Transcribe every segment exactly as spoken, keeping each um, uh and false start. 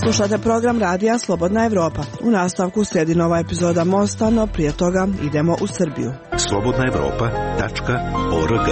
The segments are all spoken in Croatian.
Slušate program radija Slobodna Evropa. U nastavku slijedi nova epizoda Mosta, no prije toga idemo u Srbiju. slobodna evropa tačka org.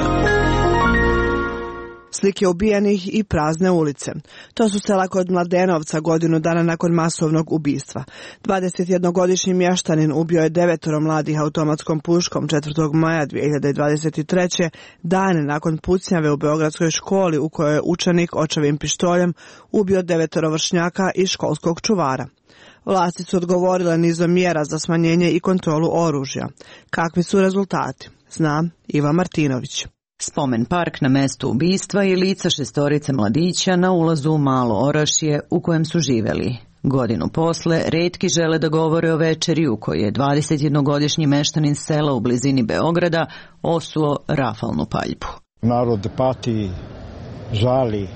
Slike ubijenih i prazne ulice. To su sela kod Mladenovca godinu dana nakon masovnog ubistva. dvadesetjednogodišnji mještanin ubio je devetoro mladih automatskom puškom četvrtog maja dvije hiljade dvadeset treće. dane nakon pucnjave u beogradskoj školi u kojoj je učenik očevim pištoljem ubio devetoro vršnjaka i školskog čuvara. Vlasti su odgovorile nizom mjera za smanjenje i kontrolu oružja. Kakvi su rezultati? Zna Iva Martinović. Spomen park na mestu ubistva i lica šestorice mladića na ulazu u Malo Orašje u kojem su živeli. Godinu posle, retki žele da govore o večeri u kojoj je dvadesetjednogodišnji meštanin sela u blizini Beograda osuo rafalnu paljbu. Narod pati, žali,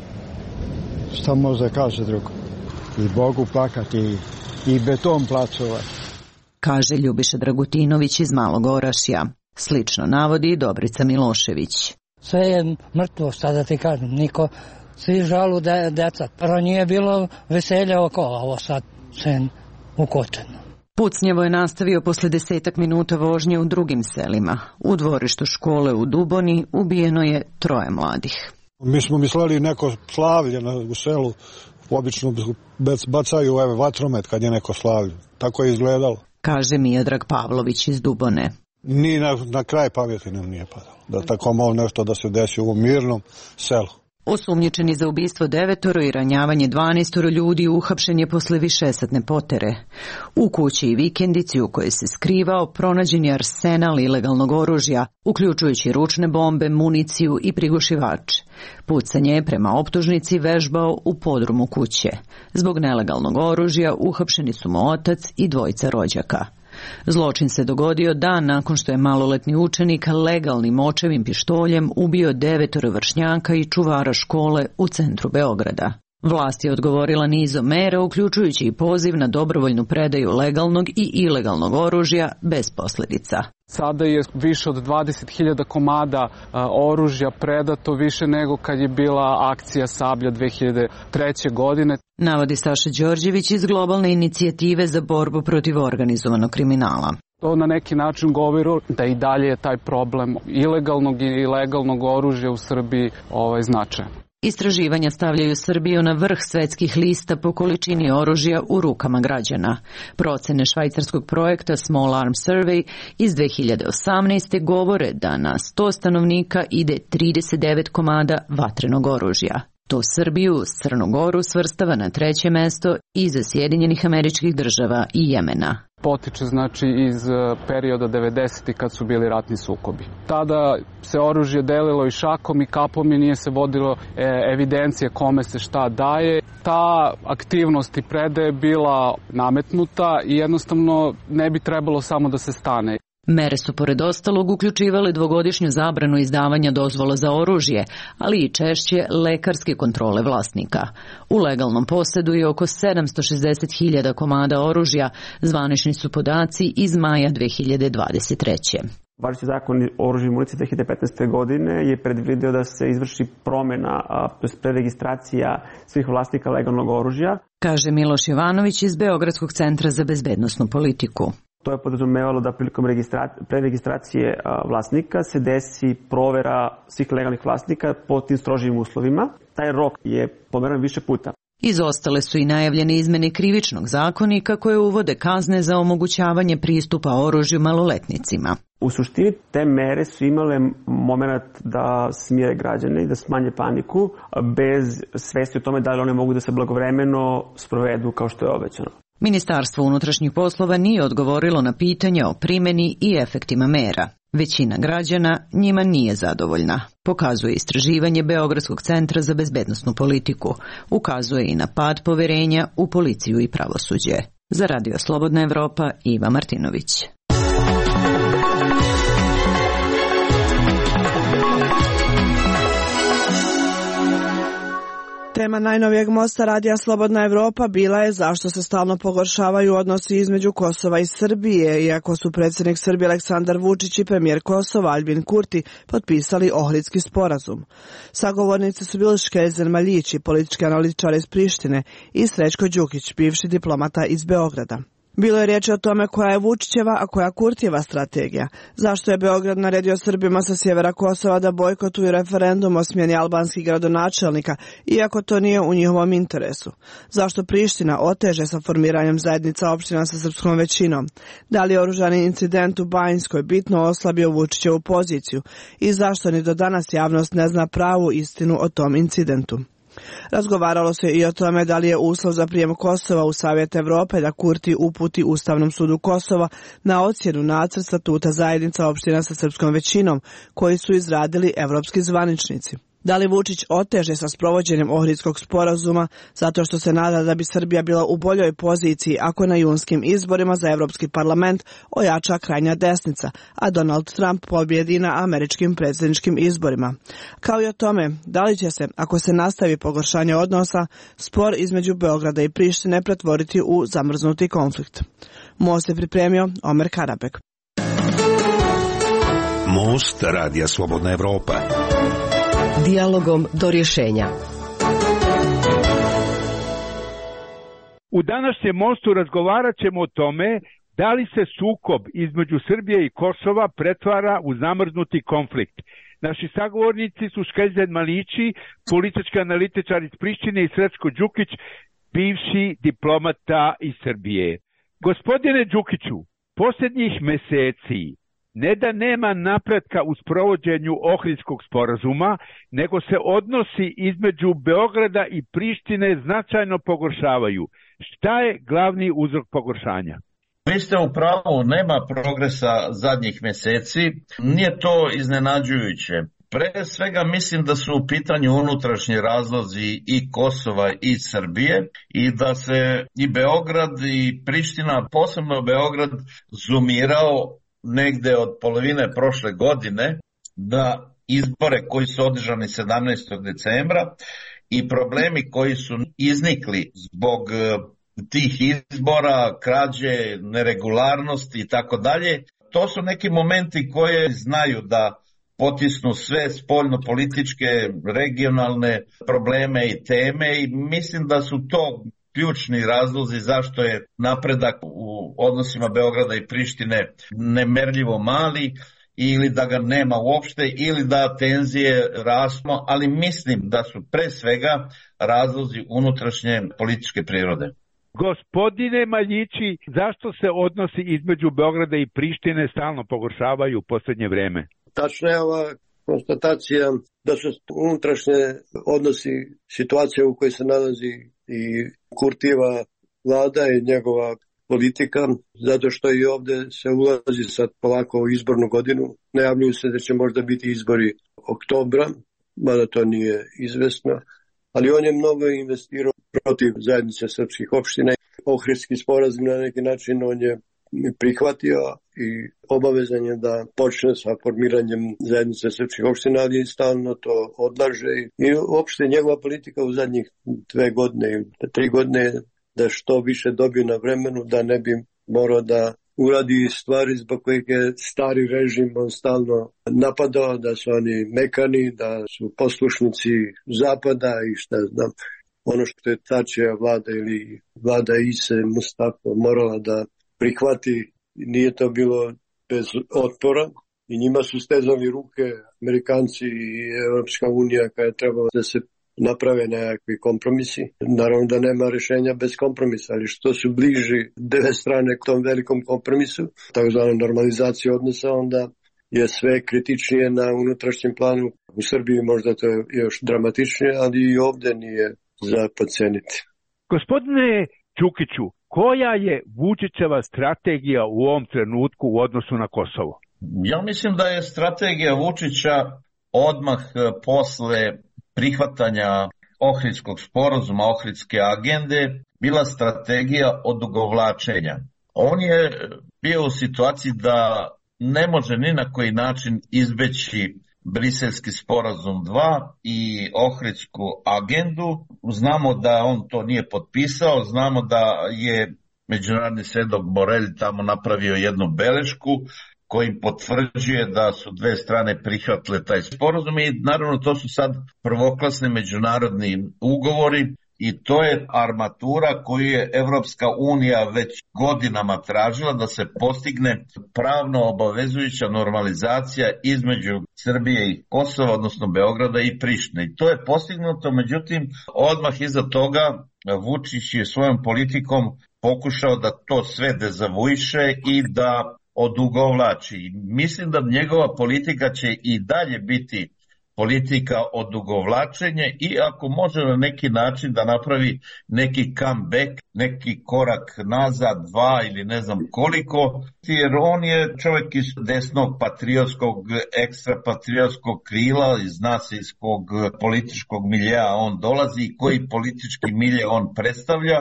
šta može kaže drugo? I Bogu plakati, i beton placovati. Kaže Ljubiša Dragutinović iz Malog Orašja. Slično navodi Dobrica Milošević. Sve je mrtvo, šta da ti kažem, niko, svi žalu de, deca. Prvo nije bilo veselja oko, a ovo sad sve ukočeno. Pucnjevo je nastavio posle desetak minuta vožnje u drugim selima. U dvorištu škole u Duboni ubijeno je troje mladih. Mi smo mislili neko slavlje na, u selu, obično bacaju ove vatromet kad je neko slavlje. Tako je izgledalo. Kaže Miodrag Pavlović iz Dubone. Ni na, na kraj pameti nam nije padalo. Da tako malo nešto da se desi u mirnom selu. Osumnjičeni za ubistvo devetoro i ranjavanje dvanaestoro ljudi uhapšen je posle višesatne potere. U kući i vikendici u kojoj se skrivao pronađen je arsenal ilegalnog oružja, uključujući ručne bombe, municiju i prigušivač. Pucanje je prema optužnici vežbao u podrumu kuće. Zbog nelegalnog oružja uhapšeni su mu otac i dvojica rođaka. Zločin se dogodio dan nakon što je maloletni učenik legalnim očevim pištoljem ubio devetoro vršnjaka i čuvara škole u centru Beograda. Vlast je odgovorila nizom mera, uključujući i poziv na dobrovoljnu predaju legalnog i ilegalnog oružja bez posljedica. Sada je više od dvadeset hiljada komada a, oružja predato, više nego kad je bila akcija Sablja dve hiljade treće. godine. Navodi Saša Đorđević iz globalne inicijative za borbu protiv organizovanog kriminala. To na neki način govori da i dalje je taj problem ilegalnog i legalnog oružja u Srbiji ovaj, značajan. Istraživanja stavljaju Srbiju na vrh svetskih lista po količini oružja u rukama građana. Procene švajcarskog projekta Small Arms Survey iz dve hiljade osamnaeste. govore da na sto stanovnika ide trideset devet komada vatrenog oružja. To Srbiju s Crnu Goru svrstava na treće mesto iza Sjedinjenih Američkih Država i Jemena. Potiče znači iz perioda devedesetih kad su bili ratni sukobi. Tada se oružje delilo i šakom i kapom i nije se vodilo evidencije kome se šta daje. Ta aktivnost i predaje je bila nametnuta i jednostavno ne bi trebalo samo da se stane. Mere su pored ostalog uključivale dvogodišnju zabranu izdavanja dozvola za oružje, ali i češće lekarske kontrole vlasnika. U legalnom posedu je oko sedamsto šezdeset hiljada komada oružja, zvanični su podaci iz maja dve hiljade dvadeset treće. Važeći zakon o oružju i municiji dve hiljade petnaeste. godine je predvidio da se izvrši promjena, to je preregistracija svih vlasnika legalnog oružja. Kaže Miloš Jovanović iz Beogradskog centra za bezbednosnu politiku. To je podrazumevalo da prilikom preregistracije vlasnika se desi provera svih legalnih vlasnika po tim strožijim uslovima. Taj rok je pomeran više puta. Izostale su i najavljene izmene krivičnog zakonika koje uvode kazne za omogućavanje pristupa oružju maloletnicima. U suštini te mere su imale moment da smire građane i da smanje paniku bez svesti o tome da li one mogu da se blagovremeno sprovedu kao što je obećano. Ministarstvo unutrašnjih poslova nije odgovorilo na pitanja o primjeni i efektima mera. Većina građana njima nije zadovoljna. Pokazuje istraživanje Beogradskog centra za bezbednosnu politiku. Ukazuje i na pad poverenja u policiju i pravosuđe. Za Radio Slobodna Evropa, Iva Martinović. Tema najnovijeg mosta radija Slobodna Evropa bila je zašto se stalno pogoršavaju odnosi između Kosova i Srbije, iako su predsjednik Srbije Aleksandar Vučić i premijer Kosova Aljbin Kurti potpisali Ohridski sporazum. Sagovornici su bili Škelzen Maljić, politički analitičar iz Prištine, i Srećko Đukić, bivši diplomata iz Beograda. Bilo je riječi o tome koja je Vučićeva, a koja Kurtijeva strategija. Zašto je Beograd naredio Srbima sa sjevera Kosova da bojkotuju referendum o smjeni albanskih gradonačelnika, iako to nije u njihovom interesu? Zašto Priština oteže sa formiranjem zajednica opština sa srpskom većinom? Da li je oružani incident u Banjskoj bitno oslabio Vučićevu poziciju? I zašto ni do danas javnost ne zna pravu istinu o tom incidentu? Razgovaralo se i o tome da li je uslov za prijem Kosova u Savjet Evrope da Kurti uputi Ustavnom sudu Kosova na ocjenu nacrt statuta zajednica opština sa srpskom većinom, koji su izradili evropski zvaničnici. Da li Vučić oteže sa sprovođenjem Ohridskog sporazuma zato što se nada da bi Srbija bila u boljoj poziciji ako na junskim izborima za Evropski parlament ojača krajnja desnica, a Donald Trump pobjedi na američkim predsjedničkim izborima? Kao i o tome, da li će se, ako se nastavi pogoršanje odnosa, spor između Beograda i Prištine pretvoriti u zamrznuti konflikt? Most je pripremio Omer Karabek. Most radija Slobodna Evropa. Dijalogom do rješenja. U današnjem mostu razgovarat ćemo o tome da li se sukob između Srbije i Kosova pretvara u zamrznuti konflikt. Naši sagovornici su Škelzen Maljići, politički analitičar iz Prištine, i Srećko Đukić, bivši diplomata iz Srbije. Gospodine Đukiću, posljednjih meseci ne da nema napretka u sprovođenju Ohridskog sporazuma, nego se odnosi između Beograda i Prištine značajno pogoršavaju. Šta je glavni uzrok pogoršanja? Vi ste u pravu, nema progresa zadnjih mjeseci, nije to iznenađujuće. Pre svega mislim da su u pitanju unutrašnji razlozi i Kosova i Srbije i da se i Beograd i Priština, posebno Beograd, zumirao negde od polovine prošle godine da izbore koji su održani sedamnaestog decembra i problemi koji su iznikli zbog tih izbora, krađe, neregularnosti i tako dalje, to su neki momenti koje znaju da potisnu sve spoljno-političke, regionalne probleme i teme i mislim da su to ključni razlozi zašto je napredak u odnosima Beograda i Prištine nemerljivo mali ili da ga nema uopšte ili da tenzije rastu, ali mislim da su pre svega razlozi unutrašnje političke prirode. Gospodine Maljići, zašto se odnosi između Beograda i Prištine stalno pogoršavaju u posljednje vreme? Tačno je ova konstatacija da su unutrašnje odnosi, situacija u kojoj se nalazi i Kurtijeva vlada i njegova politika, zato što i ovdje se ulazi sad polako u izbornu godinu. Najavljuju se da će možda biti izbori oktobra, mada to nije izvesno, ali on je mnogo investirao protiv zajednice srpskih opština. Ohridski sporazum na neki način on je prihvatio i obavezan je da počne sa formiranjem zajednice srpskih opština, ali stalno to odlaže. I uopšte njegova politika u zadnjih dve godine ili tri godine da što više dobije na vremenu, da ne bi morao da uradi stvari zbog kojih je stari režim on stalno napadao, da su oni mekani, da su poslušnici zapada i šta znam. Ono što je Tačija vlada ili vlada Ise Mustafa morala da prihvati, nije to bilo bez otpora i njima su stezali ruke Amerikanci i Europska unija kada je trebalo da se naprave nekakvi kompromisi. Naravno da nema rješenja bez kompromisa, ali što su bliži dve strane k tom velikom kompromisu, takozvana normalizacija odnosa, onda je sve kritičnije na unutrašnjem planu. U Srbiji možda to je još dramatičnije, ali i ovdje nije za podceniti. Gospodine Đukiću, koja je Vučićeva strategija u ovom trenutku u odnosu na Kosovo? Ja mislim da je strategija Vučića odmah posle prihvatanja Ohridskog sporazuma, Ohridske agende, bila strategija odugovlačenja. On je bio u situaciji da ne može ni na koji način izbeći Briselski sporazum dva i Ohridsku agendu. Znamo da on to nije potpisao, znamo da je međunarodni svedok Borelj tamo napravio jednu belešku koji potvrđuje da su dve strane prihvatile taj sporazum i naravno to su sad prvoklasni međunarodni ugovori i to je armatura koju je Evropska unija već godinama tražila da se postigne pravno obavezujuća normalizacija između Srbije i Kosova, odnosno Beograda i Prištine. I to je postignuto, međutim odmah iza toga Vučić je svojom politikom pokušao da to sve dezavuiše i da odugovlači. Mislim da njegova politika će i dalje biti politika odugovlačenja i ako može na neki način da napravi neki comeback, neki korak nazad, dva ili ne znam koliko, jer on je čovjek iz desnog patriotskog, ekstra patriotskog krila i zna se iz kog političkog miljeja on dolazi i koji politički milje on predstavlja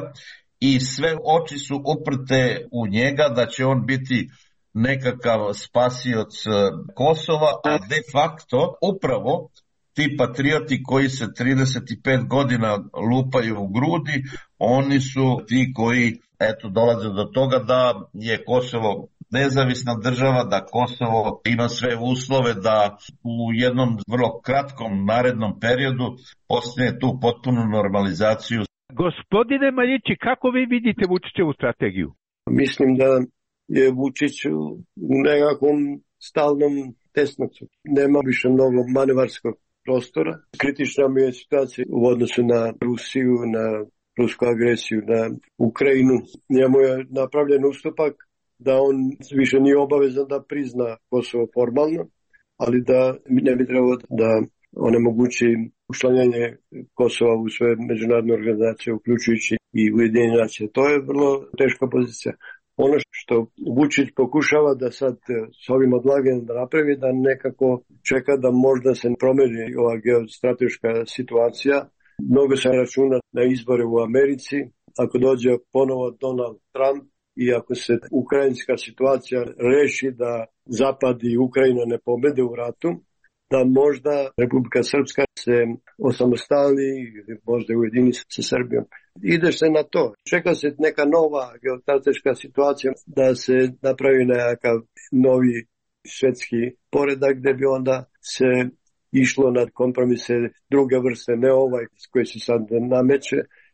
i sve oči su uprte u njega da će on biti nekakav spasioc Kosova, a de facto upravo ti patrioti koji se trideset pet godina lupaju u grudi, oni su ti koji eto dolaze do toga da je Kosovo nezavisna država, da Kosovo ima sve uslove da u jednom vrlo kratkom narednom periodu postigne tu potpunu normalizaciju. Gospodine Maljići, kako vi vidite Vučićevu strategiju? Mislim da je Vučić u nekakvom stalnom tesnacu. Nema više mnogo manevarskog prostora. Kritična mi je situacija u odnosu na Rusiju, na rusku agresiju, na Ukrajinu. Njemu je napravljen ustupak da on više nije obavezan da prizna Kosovo formalno, ali da ne bi trebalo da onemogući učlanjenje Kosova u sve međunarodne organizacije, uključujući i Ujedinjene nacije. To je vrlo teška pozicija. Ono što Vučić pokušava da sad s ovim odlaganjem da napravi, da nekako čeka da možda se promeni ova geostrateška situacija. Mnogo se računa na izbore u Americi. Ako dođe ponovo Donald Trump i ako se ukrajinska situacija reši da Zapad i Ukrajina ne pobede u ratu, da možda Republika Srpska se osamostali ili možda ujedini sa Srbijom. Ide se na to. Čeka se neka nova geostrateška situacija da se napravi nekakav novi svjetski poredak gdje bi onda se išlo na kompromise druge vrste, ne ovaj koji se sad nameće.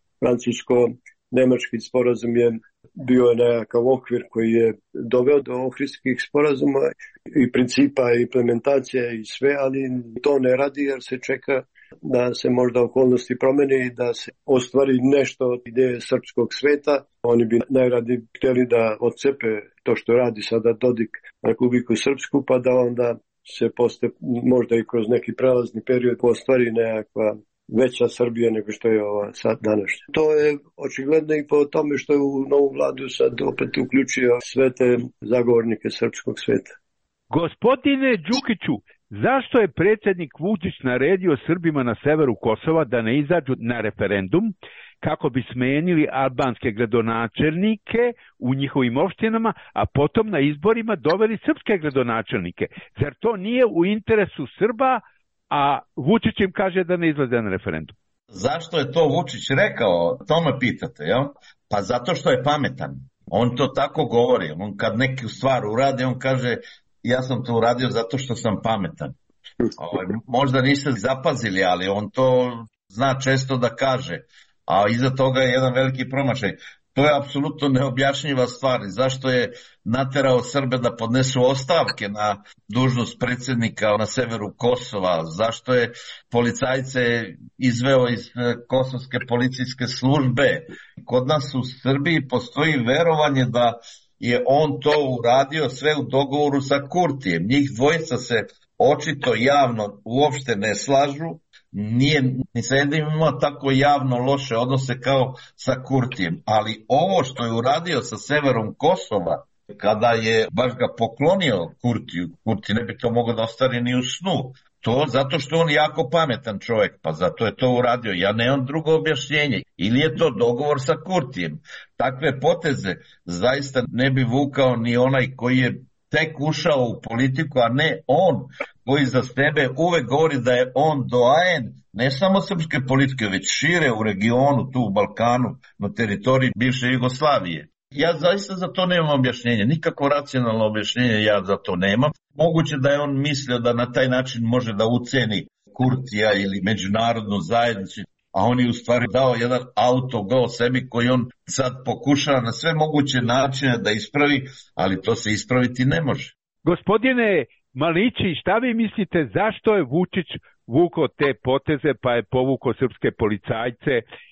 Francusko-nemački sporazum je bio nekakav okvir koji je doveo do ohridskih sporazuma i principa implementacije i sve, ali to ne radi jer se čeka da se možda okolnosti promene i da se ostvari nešto od ideje srpskog sveta. Oni bi najradi htjeli da odcepe to što radi sada Dodik Republiku Srpsku, pa da onda se posle, možda i kroz neki prelazni period ostvari nekakva veća Srbija nego što je ova sad današnja. To je očigledno i po tome što je u novu vladu sad opet uključio sve te zagovornike srpskog sveta. Gospodine Đukiću, zašto je predsjednik Vučić naredio Srbima na severu Kosova da ne izađu na referendum kako bi smenili albanske gradonačelnike u njihovim opštinama, a potom na izborima doveli srpske gradonačelnike? Zar to nije u interesu Srba, a Vučić im kaže da ne izlaze na referendum? Zašto je to Vučić rekao? To me pitate, jel? Pa zato što je pametan. On to tako govori. On kad neku stvar uradi, on kaže ja sam to uradio zato što sam pametan. Ovaj, možda niste zapazili, ali on to zna često da kaže. A iza toga je jedan veliki promašaj. To je apsolutno neobjašnjiva stvar. Zašto je naterao Srbe da podnesu ostavke na dužnost predsjednika na severu Kosova? Zašto je policajce izveo iz kosovske policijske službe? Kod nas u Srbiji postoji verovanje da je on to uradio sve u dogovoru sa Kurtijem. Njih dvojica se očito javno uopšte ne slažu. Nije ni sa jednim imao tako javno loše odnose kao sa Kurtijem. Ali ovo što je uradio sa severom Kosova, kada je baš ga poklonio Kurtiju, Kurti ne bi to mogao da ostari ni u snu. To zato što on jako pametan čovjek, pa zato je to uradio. Ja nemam drugo objašnjenje. Ili je to dogovor sa Kurtijem. Takve poteze zaista ne bi vukao ni onaj koji je tek ušao u politiku, a ne on koji za sebe uvek govori da je on doajen ne samo srpske politike, već šire u regionu, tu u Balkanu, na teritoriji bivše Jugoslavije. Ja zaista za to nemam objašnjenja, nikako racionalno objašnjenje ja za to nemam. Moguće da je on mislio da na taj način može da uceni Kurtija ili međunarodnu zajednicu, a on je u stvari dao jedan autogol sebi koji on sad pokušava na sve moguće načine da ispravi, ali to se ispraviti ne može. Gospodine Malići, šta vi mislite zašto je Vučić vukao te poteze pa je povukao srpske policajce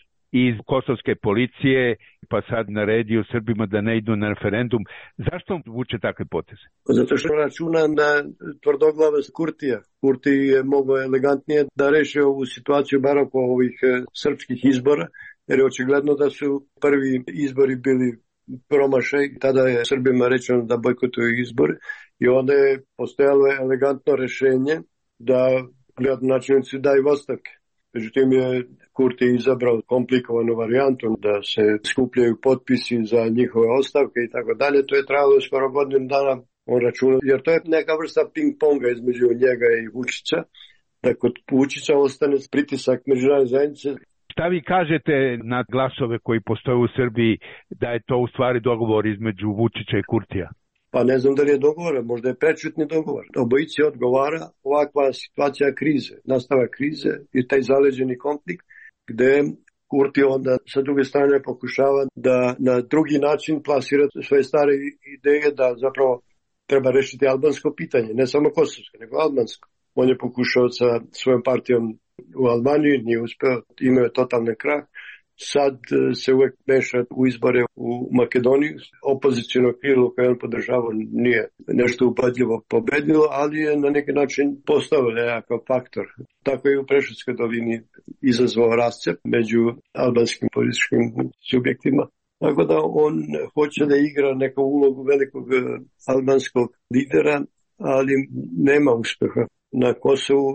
iz kosovske policije pa sad naredio Srbima da ne idu na referendum? Zašto on vuče takve poteze? Zato što računa na tvrdoglavost Kurtija. Kurti je mogao elegantnije da reši ovu situaciju bar oko ovih srpskih izbora, jer je očigledno da su prvi izbori bili promašaj. Tada je Srbima rečeno da bojkotuju izbore i onda je postojalo elegantno rešenje da gradonačelnici daju ostavke. Međutim je Kurti izabrao komplikovanu varijantu da se skupljaju potpisi za njihove ostavke i tako dalje. To je trajalo skoro godinu dana, on računa, jer to je neka vrsta ping-ponga između njega i Vučića, da kod Vučića ostane pritisak međunarodne zajednice. Šta vi kažete na glasove koji postoje u Srbiji da je to u stvari dogovor između Vučića i Kurtija? Pa ne znam da li je dogovor, možda je prečutni dogovor. Obojici odgovara ovakva situacija krize, nastava krize i taj zaleđeni konflikt gde Kurti onda sa druge strane pokušava da na drugi način plasira svoje stare ideje da zapravo treba rešiti albansko pitanje, ne samo kosovsko, nego albansko. On je pokušao sa svojom partijom u Albaniji, nije uspeo, imao je totalni krah. Sad se uvek meša u izbore u Makedoniji. Opozicijno krilo koje on podržavao nije nešto upadljivo pobedilo, ali je na neki način postao nekakav faktor. Tako je u Preševskoj dolini izazvao rascep među albanskim političkim subjektima. Tako da on hoće da igra neku ulogu velikog albanskog lidera, ali nema uspeha na Kosovu.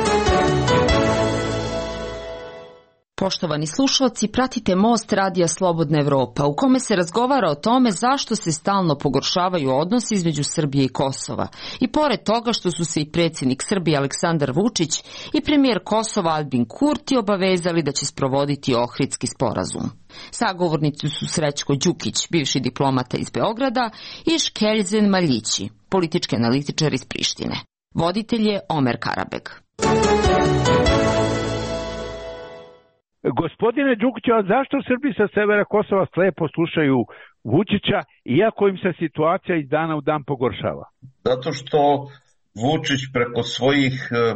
Poštovani slušalci, pratite Most Radija Slobodna Evropa, u kome se razgovara o tome zašto se stalno pogoršavaju odnosi između Srbije i Kosova. I pored toga što su se i predsjednik Srbije Aleksandar Vučić i premijer Kosova Albin Kurti obavezali da će sprovoditi Ohridski sporazum. Sagovornici su Srećko Đukić, bivši diplomata iz Beograda, i Škelzen Maljići, politički analitičar iz Prištine. Voditelj je Omer Karabeg. Gospodine Đukiću, a zašto Srbi sa severa Kosova slepo slušaju Vučića, iako im se situacija iz dana u dan pogoršava? Zato što Vučić preko svojih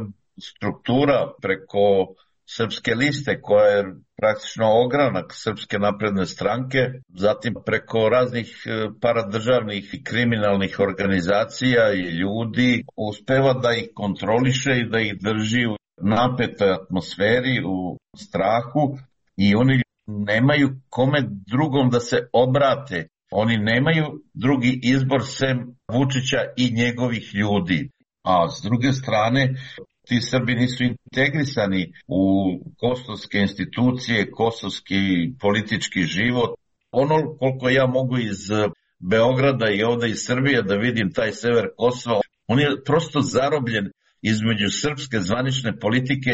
struktura, preko Srpske liste, koja je praktično ogranak Srpske napredne stranke, zatim preko raznih paradržavnih i kriminalnih organizacija i ljudi, uspeva da ih kontroliše i da ih drži u napetoj atmosferi, u strahu, i oni nemaju kome drugom da se obrate. Oni nemaju drugi izbor sem Vučića i njegovih ljudi. A s druge strane, ti Srbi nisu integrisani u kosovske institucije, kosovski politički život. Ono koliko ja mogu iz Beograda i ovde iz Srbije da vidim taj sever Kosova, on je prosto zarobljen između srpske zvanične politike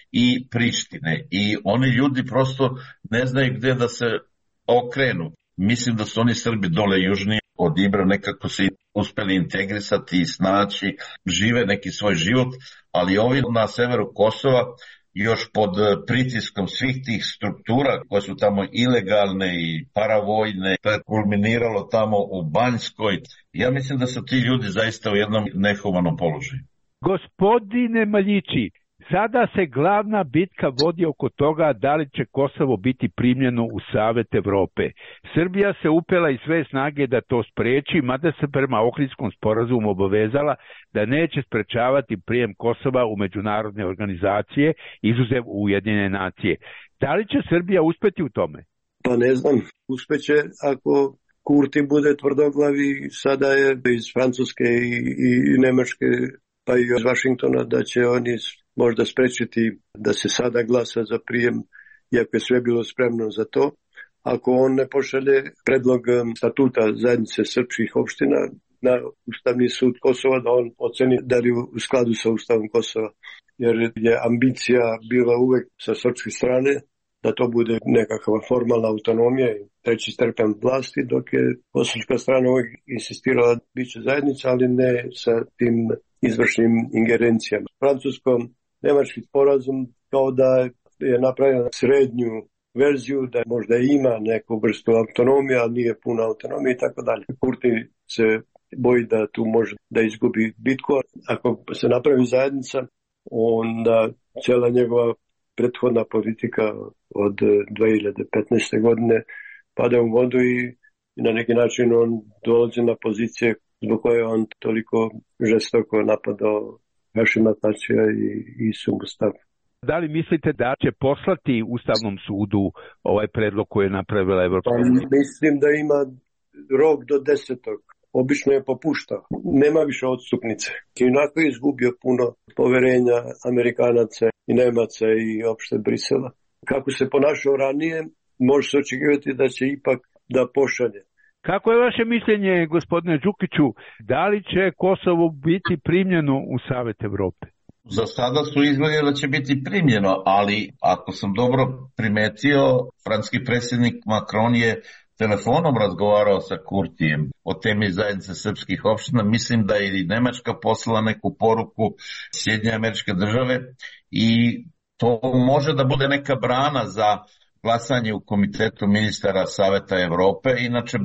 i Prištine. I oni ljudi prosto ne znaju gde da se okrenu. Mislim da su oni Srbi dole južnije od Ibra nekako se uspeli integrisati i snaći, žive neki svoj život, ali ovi na severu Kosova još pod pritiskom svih tih struktura koje su tamo ilegalne i paravojne, to je kulminiralo tamo u Banjskoj. Ja mislim da su ti ljudi zaista u jednom nehumanom položaju. Gospodine Maljići, sada se glavna bitka vodi oko toga da li će Kosovo biti primljeno u Savet Evrope. Srbija se upela iz sve snage da to spreči, mada se prema Ohridskom sporazumu obavezala da neće sprečavati prijem Kosova u međunarodne organizacije, izuzev Ujedinjene nacije. Da li će Srbija uspeti u tome? Pa ne znam, uspeće ako Kurti bude tvrdoglavi, sada je iz Francuske i, i Nemačke pa i iz Vašingtona, da će oni možda sprečiti da se sada glasa za prijem, iako je sve bilo spremno za to. Ako on ne pošalje predlog statuta zajednice srpskih opština, na Ustavni sud Kosova da on oceni da li u skladu sa Ustavom Kosova. Jer je ambicija bila uvek sa srpske strane da to bude nekakva formalna autonomija i treći stepen vlasti, dok je kosovska strana uvek insistirala da biće zajednica, ali ne sa tim izvršnim ingerencijama. Francusko-nemački sporazum kao da je napravljena srednju verziju, da možda ima neku vrstu autonomije, ali nije puna autonomija i tako dalje. Kurti se boji da tu može da izgubi bitku. Ako se napravi zajednica, onda cijela njegova prethodna politika od dve hiljade petnaeste. godine pada u vodu i na neki način on dolazi na pozicije zbog koje on toliko žestoko napadao Hašima Tačija i Isu Mustafa. Da li mislite da će poslati Ustavnom sudu ovaj predlog koji je napravila Evropska unija? Pa, mislim da ima rok do desetog. Obično je popuštao. Nema više odstupnice. Inako je izgubio puno poverenja Amerikanaca i Nemaca i opšte Brisela. Kako se ponašao ranije, može se očekivati da će ipak da pošalje. Kako je vaše mišljenje, gospodine Đukiću, da li će Kosovo biti primljeno u Savet Evrope? Za sada su izgledali da će biti primljeno, ali ako sam dobro primetio, francuski predsjednik Macron je telefonom razgovarao sa Kurtijem o temi zajednice srpskih opština. Mislim da je i Nemačka poslala neku poruku Sjedinjene Američke Države i to može da bude neka brana za glasanje u Komitetu ministara Saveta Evrope. Inače,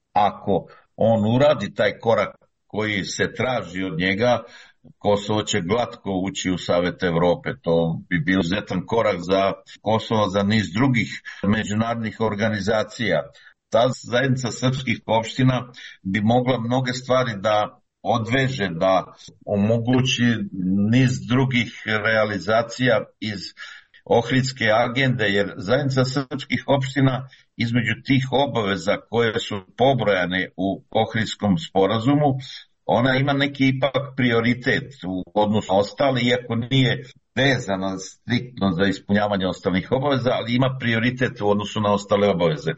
ako on uradi taj korak koji se traži od njega, Kosovo će glatko ući u Savet Evrope. To bi bio izuzetan korak za Kosovo, za niz drugih međunarodnih organizacija. Ta zajednica srpskih opština bi mogla mnoge stvari da odveže, da omogući niz drugih realizacija iz Ohridske agende, jer zajednica srpskih opština između tih obaveza koje su pobrojane u Ohridskom sporazumu, ona ima neki ipak prioritet u odnosu na ostale, iako nije vezana striktno za ispunjavanje ostalih obaveza, ali ima prioritet u odnosu na ostale obaveze.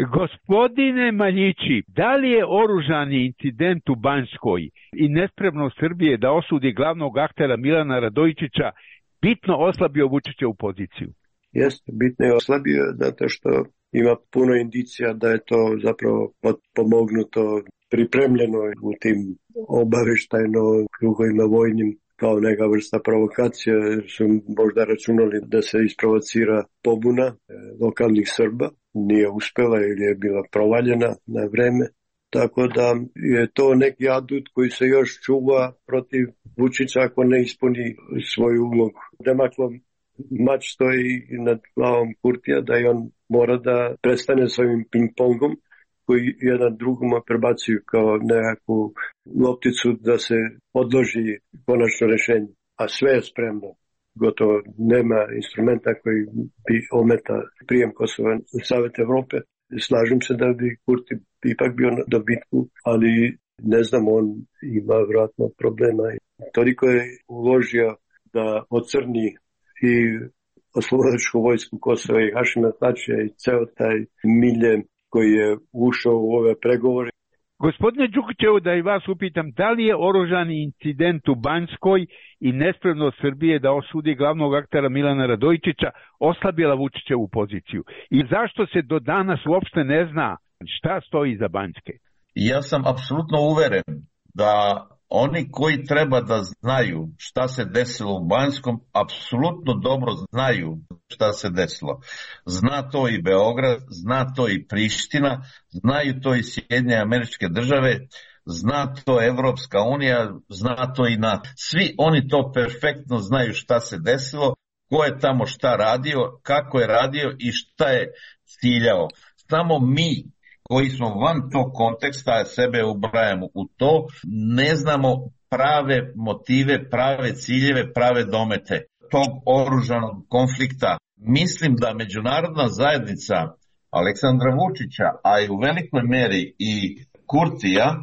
Gospodine Maljići, da li je oružani incident u Banjskoj i nespremnost Srbije da osudi glavnog aktera Milana Radojičića bitno oslabio Vučićevu poziciju? Jeste, bitno je oslabio zato što ima puno indicija da je to zapravo pomognuto, pripremljeno u tim obaveštajno krugovima vojnim kao neka vrsta provokacija, jer su možda računali da se isprovocira pobuna lokalnih Srba. Nije uspela ili je bila provaljena na vreme. Tako da je to neki adut koji se još čuva protiv Vučića ako ne ispuni svoju ulogu. Demaklov mač stoji nad glavom Kurtija da je on mora da prestane s ovim ping-pongom koji jedan drugom prebacuju kao nekakvu lopticu da se odloži konačno rešenje. A sve je spremno. Gotovo nema instrumenta koji bi ometa prijem Kosova u Savet Evrope. Slažem se da bi Kurti ipak bio na dobitku, ali ne znam, on ima vjerojatno problema. Toliko je uložio da ocrni i oslobodilačku vojsku Kosova i Hašima Tačija i ceo taj milje koji je ušao u ove pregovore. Gospodine Đukićevo, da i vas upitam, da li je oružani incident u Banjskoj i nespremnost Srbije da osudi glavnog aktera Milana Radojičića oslabila Vučićevu poziciju? I zašto se do danas uopšte ne zna šta stoji iza Banjske? Ja sam apsolutno uveren da oni koji treba da znaju šta se desilo u Banjskom, apsolutno dobro znaju šta se desilo. Zna to i Beograd, zna to i Priština, znaju to i Sjedinjene Američke Države, zna to Evropska unija, zna to i NATO. Svi oni to perfektno znaju šta se desilo, ko je tamo šta radio, kako je radio i šta je ciljao. Samo mi koji smo van tog konteksta, sebe ubrajamo u to, ne znamo prave motive, prave ciljeve, prave domete tog oružanog konflikta. Mislim da međunarodna zajednica Aleksandra Vučića, a i u velikoj meri i Kurtija,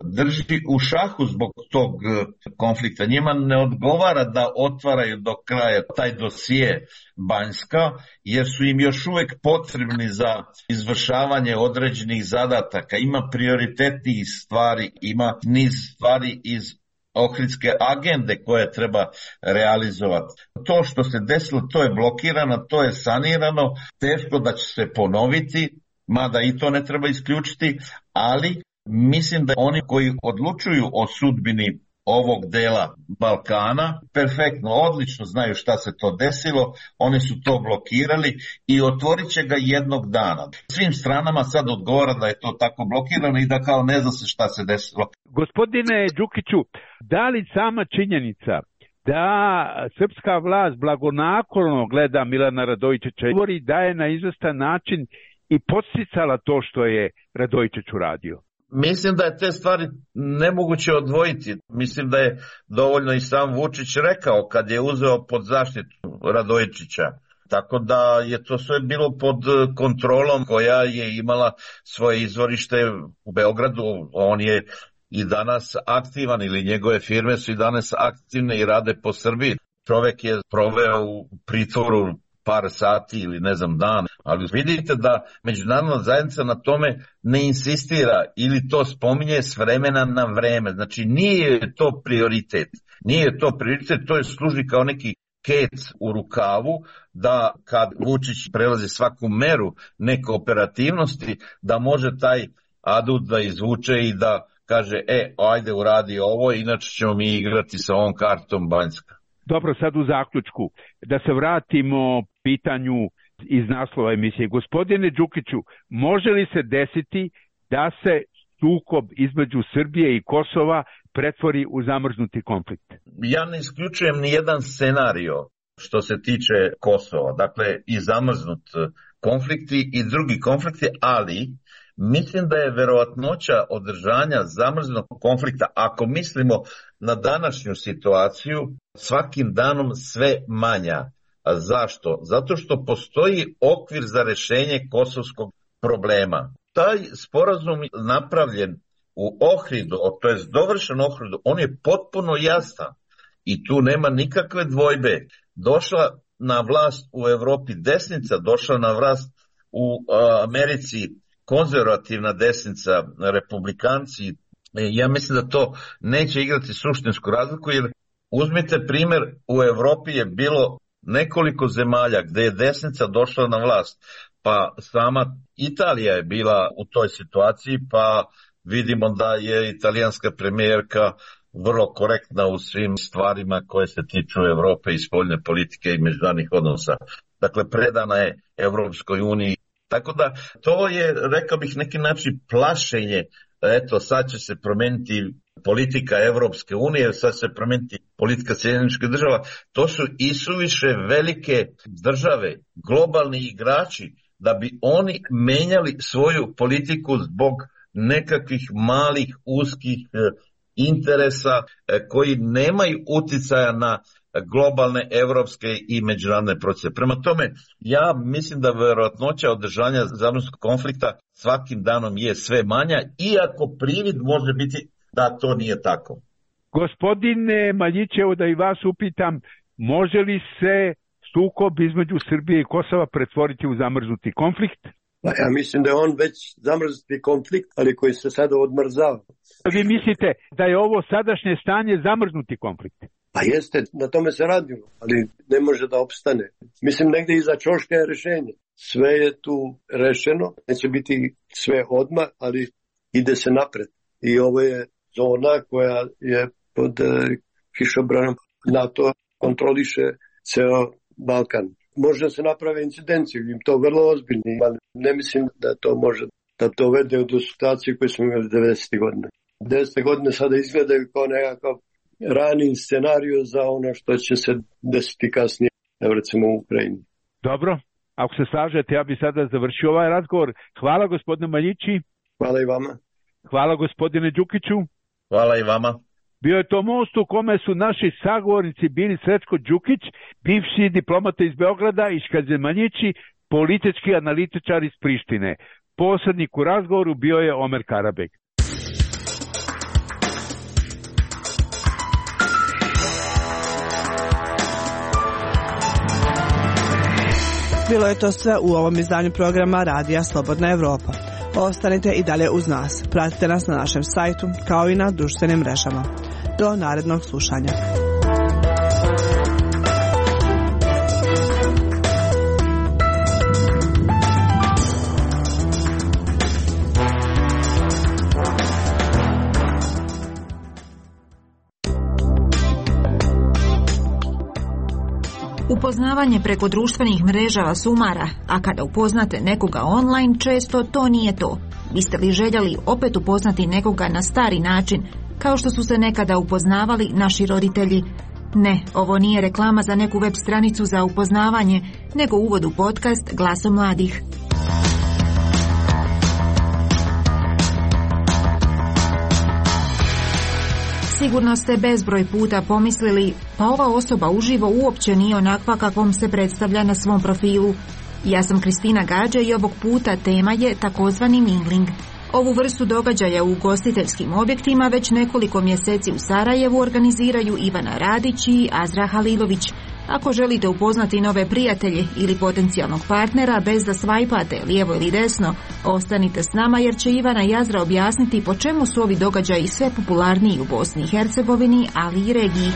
drži u šahu zbog tog konflikta. Njima ne odgovara da otvaraju do kraja taj dosije Banjska, jer su im još uvijek potrebni za izvršavanje određenih zadataka. Ima prioritetnih stvari, ima niz stvari iz Ohridske agende koje treba realizovati. To što se desilo, to je blokirano, to je sanirano, teško da će se ponoviti, mada i to ne treba isključiti, ali mislim da oni koji odlučuju o sudbini ovog dela Balkana perfektno, odlično znaju šta se to desilo, oni su to blokirali i otvorit će ga jednog dana. Svim stranama sad odgovara da je to tako blokirano i da kao ne zna se šta se desilo. Gospodine Đukiću, da li sama činjenica da srpska vlast blagonaklono gleda Milana Radojičića i govori da je na izvestan način i podsticala to što je Radojičić uradio? Mislim da je te stvari nemoguće odvojiti. Mislim da je dovoljno i sam Vučić rekao kad je uzeo pod zaštitu Radojičića. Tako da je to sve bilo pod kontrolom koja je imala svoje izvorište u Beogradu. On je i danas aktivan ili njegove firme su i danas aktivne i rade po Srbiji. Čovek je proveo u pritvoru par sati ili ne znam dan, ali vidite da međunarodna zajednica na tome ne insistira ili to spominje s vremena na vreme. Znači nije to prioritet. Nije to prioritet, to je služi kao neki kec u rukavu da kad Vučić prelazi svaku meru neke operativnosti da može taj adut da izvuče i da kaže e, ajde uradi ovo, inače ćemo mi igrati sa ovom kartom Banjska. Dobro, sad u zaključku, da se vratimo pitanju iz naslova emisije. Gospodine Đukiću, može li se desiti da se sukob između Srbije i Kosova pretvori u zamrznuti konflikt? Ja ne isključujem ni jedan scenario što se tiče Kosova. Dakle, i zamrznut konflikti i drugi konflikti, ali mislim da je verovatnoća održanja zamrznog konflikta, ako mislimo na današnju situaciju, svakim danom sve manja. A zašto? Zato što postoji okvir za rešenje kosovskog problema. Taj sporazum napravljen u Ohridu, to je dovršen u Ohridu, on je potpuno jasan i tu nema nikakve dvojbe. Došla na vlast u Evropi desnica, došla na vlast u Americi konzervativna desnica, republikanci. Ja mislim da to neće igrati suštinsku razliku, jer uzmite primjer, u Evropi je bilo nekoliko zemalja gdje je desnica došla na vlast, pa sama Italija je bila u toj situaciji, pa vidimo da je italijanska premijerka vrlo korektna u svim stvarima koje se tiču Evrope i spoljne politike i međunarodnih odnosa. Dakle, predana je Evropskoj uniji. Tako da to je, rekao bih, neki način plašenje. Eto, sad će se promijeniti politika Evropske unije, sad će se promijeniti politika Sjedinjenih Američkih Država. To su isuviše velike države, globalni igrači, da bi oni menjali svoju politiku zbog nekakvih malih, uskih interesa koji nemaju uticaja na globalne, evropske i međunarodne procese. Prema tome, ja mislim da verovatnoća održanja zamrznutog konflikta svakim danom je sve manja, iako privid može biti da to nije tako. Gospodine Maljićevo, da i vas upitam, može li se sukob između Srbije i Kosova pretvoriti u zamrznuti konflikt? Pa ja mislim da je on već zamrznuti konflikt, ali koji se sada odmrzava. Vi mislite da je ovo sadašnje stanje zamrznuti konflikt? Pa jeste, na tome se radilo, ali ne može da opstane. Mislim, negdje iza ćoška je rešenje. Sve je tu rešeno, neće biti sve odmah, ali ide se napred. I ovo je zona koja je pod kišobranom. NATO kontroliše ceo Balkan. Može se naprave incidencije, im to vrlo ozbiljno, ali ne mislim da to može da to vede do situacije koje smo imali devedesetih godina. devedesete godine sada izgledaju kao nekakav rani scenario za ono što će se desiti kasnije, evo recimo u Ukrajini. Dobro, ako se slažete, ja bi sada završio ovaj razgovor. Hvala gospodine Maljići. Hvala i vama. Hvala gospodine Đukiću. Hvala i vama. Bio je to most u kome su naši sagovornici bili Srećko Đukić, bivši diplomata iz Beograda, i Škađe Maljići, politički analitičar iz Prištine. Posrednik u razgovoru bio je Omer Karabek. Bilo je to sve u ovom izdanju programa Radija Slobodna Evropa. Ostanite i dalje uz nas. Pratite nas na našem sajtu kao i na društvenim mrežama. Do narednog slušanja. Upoznavanje preko društvenih mreža vas umara, a kada upoznate nekoga online, često to nije to. Biste li željeli opet upoznati nekoga na stari način, kao što su se nekada upoznavali naši roditelji? Ne, ovo nije reklama za neku web stranicu za upoznavanje, nego uvod u podcast Glaso mladih. Sigurno ste bezbroj puta pomislili, pa ova osoba uživo uopće nije onakva kakvom se predstavlja na svom profilu. Ja sam Kristina Gađa i ovog puta tema je takozvani mingling. Ovu vrstu događaja u ugostiteljskim objektima već nekoliko mjeseci u Sarajevu organiziraju Ivana Radić i Azra Halilović. Ako želite upoznati nove prijatelje ili potencijalnog partnera bez da svajpate lijevo ili desno, ostanite s nama jer će Ivana i Azra objasniti po čemu su ovi događaji sve popularniji u Bosni i Hercegovini, ali i regiji.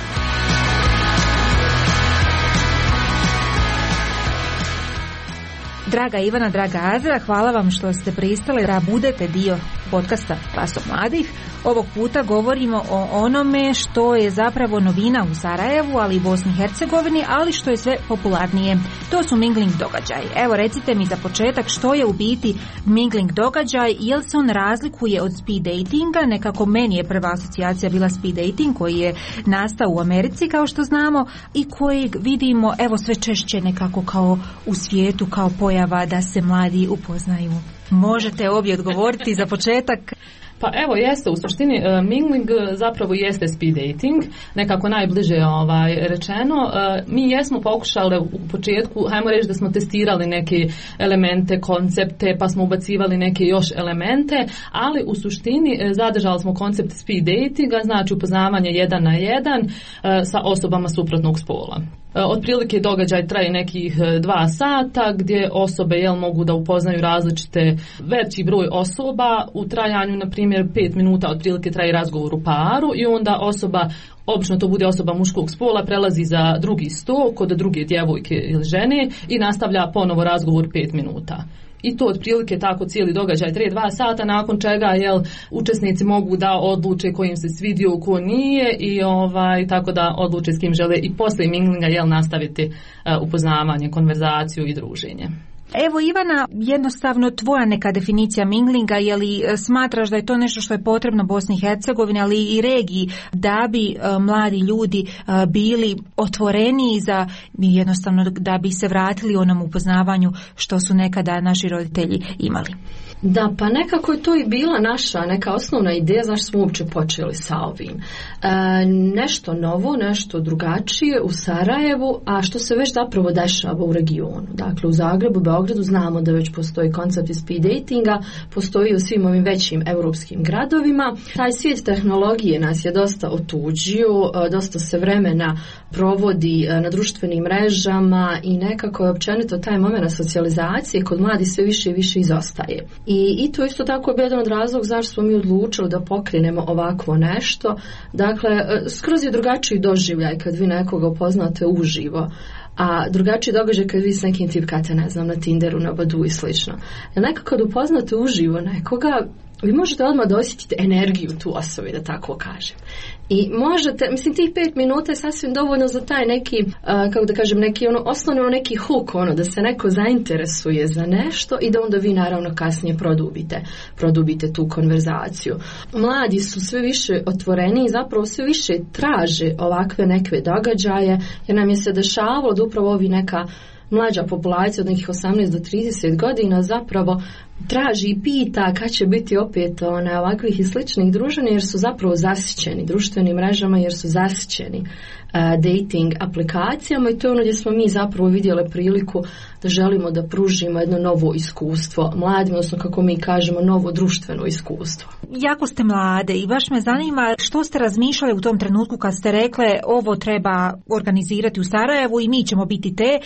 Draga Ivana, draga Azra, hvala vam što ste pristali da budete dio podcasta Glaso mladih. Ovog puta govorimo o onome što je zapravo novina u Sarajevu, ali i Bosni i Hercegovini, ali što je sve popularnije. To su mingling događaji. Evo, recite mi za početak što je u biti mingling događaj, jel se on razlikuje od speed datinga? Nekako meni je prva asocijacija bila speed dating koji je nastao u Americi, kao što znamo, i kojeg vidimo, evo, sve češće nekako kao u svijetu, kao pojava da se mladi upoznaju. Možete obje odgovoriti za početak? Pa evo, jeste, u suštini uh, mingling zapravo jeste speed dating, nekako najbliže ovaj, rečeno. Uh, mi jesmo pokušali u početku, hajmo reći da smo testirali neke elemente, koncepte, pa smo ubacivali neke još elemente, ali u suštini uh, zadržali smo koncept speed datinga, znači upoznavanje jedan na jedan uh, sa osobama suprotnog spola. Otprilike događaj traje nekih dva sata gdje osobe jel, mogu da upoznaju različite veći broj osoba u trajanju, na primjer, pet minuta otprilike traje razgovor u paru i onda osoba, obično to bude osoba muškog spola, prelazi za drugi sto kod druge djevojke ili žene i nastavlja ponovo razgovor pet minuta. I to otprilike tako cijeli događaj traje dva sata, nakon čega jel, učesnici mogu da odluče ko im se svidio, ko nije i ovaj, tako da odluče s kim žele i poslije minglinga jel, nastaviti uh, upoznavanje, konverzaciju i druženje. Evo Ivana, jednostavno tvoja neka definicija minglinga, je li smatraš da je to nešto što je potrebno Bosni i Hercegovini, ali i regiji, da bi uh, mladi ljudi uh, bili otvoreniji za jednostavno da bi se vratili onom upoznavanju što su nekada naši roditelji imali? Da, pa nekako je to i bila naša neka osnovna ideja zašto smo uopće počeli sa ovim. E, nešto novo, nešto drugačije u Sarajevu, a što se već zapravo dešava u regionu. Dakle, u Zagrebu, Beogradu znamo da već postoji koncept speed datinga, postoji u svim ovim većim europskim gradovima. Taj svijet tehnologije nas je dosta otuđio, dosta se vremena provodi na društvenim mrežama i nekako je općenito taj moment socijalizacije kod mladih sve više i više izostaje. I, i to isto tako je jedan od razloga zašto smo mi odlučili da pokrenemo ovakvo nešto. Dakle, skroz je drugačiji doživljaj kad vi nekoga upoznate uživo, a drugačiji događaj kad vi s nekim tipkate, ne znam, na Tinderu, na Badu i slično. Jer nekako kad upoznate uživo nekoga, vi možete odmah da osjetite energiju tu osobi, da tako kažem. I možete, mislim, tih pet minuta je sasvim dovoljno za taj neki, uh, kako da kažem, neki ono, osnovno neki hook, ono, da se neko zainteresuje za nešto i da onda vi naravno kasnije produbite, produbite tu konverzaciju. Mladi su sve više otvoreni i zapravo sve više traže ovakve neke događaje, jer nam je se dešavalo da upravo ovi neka mlađa populacija od nekih osamnaest do trideset godina zapravo traži i pita kad će biti opet one, ovakvih i sličnih druženja, jer su zapravo zasićeni društvenim mrežama, jer su zasićeni uh, dating aplikacijama i to je ono gdje smo mi zapravo vidjeli priliku da želimo da pružimo jedno novo iskustvo mladima, odnosno kako mi kažemo novo društveno iskustvo. Jako ste mlade i baš me zanima što ste razmišljali u tom trenutku kad ste rekle ovo treba organizirati u Sarajevu i mi ćemo biti te, je li vas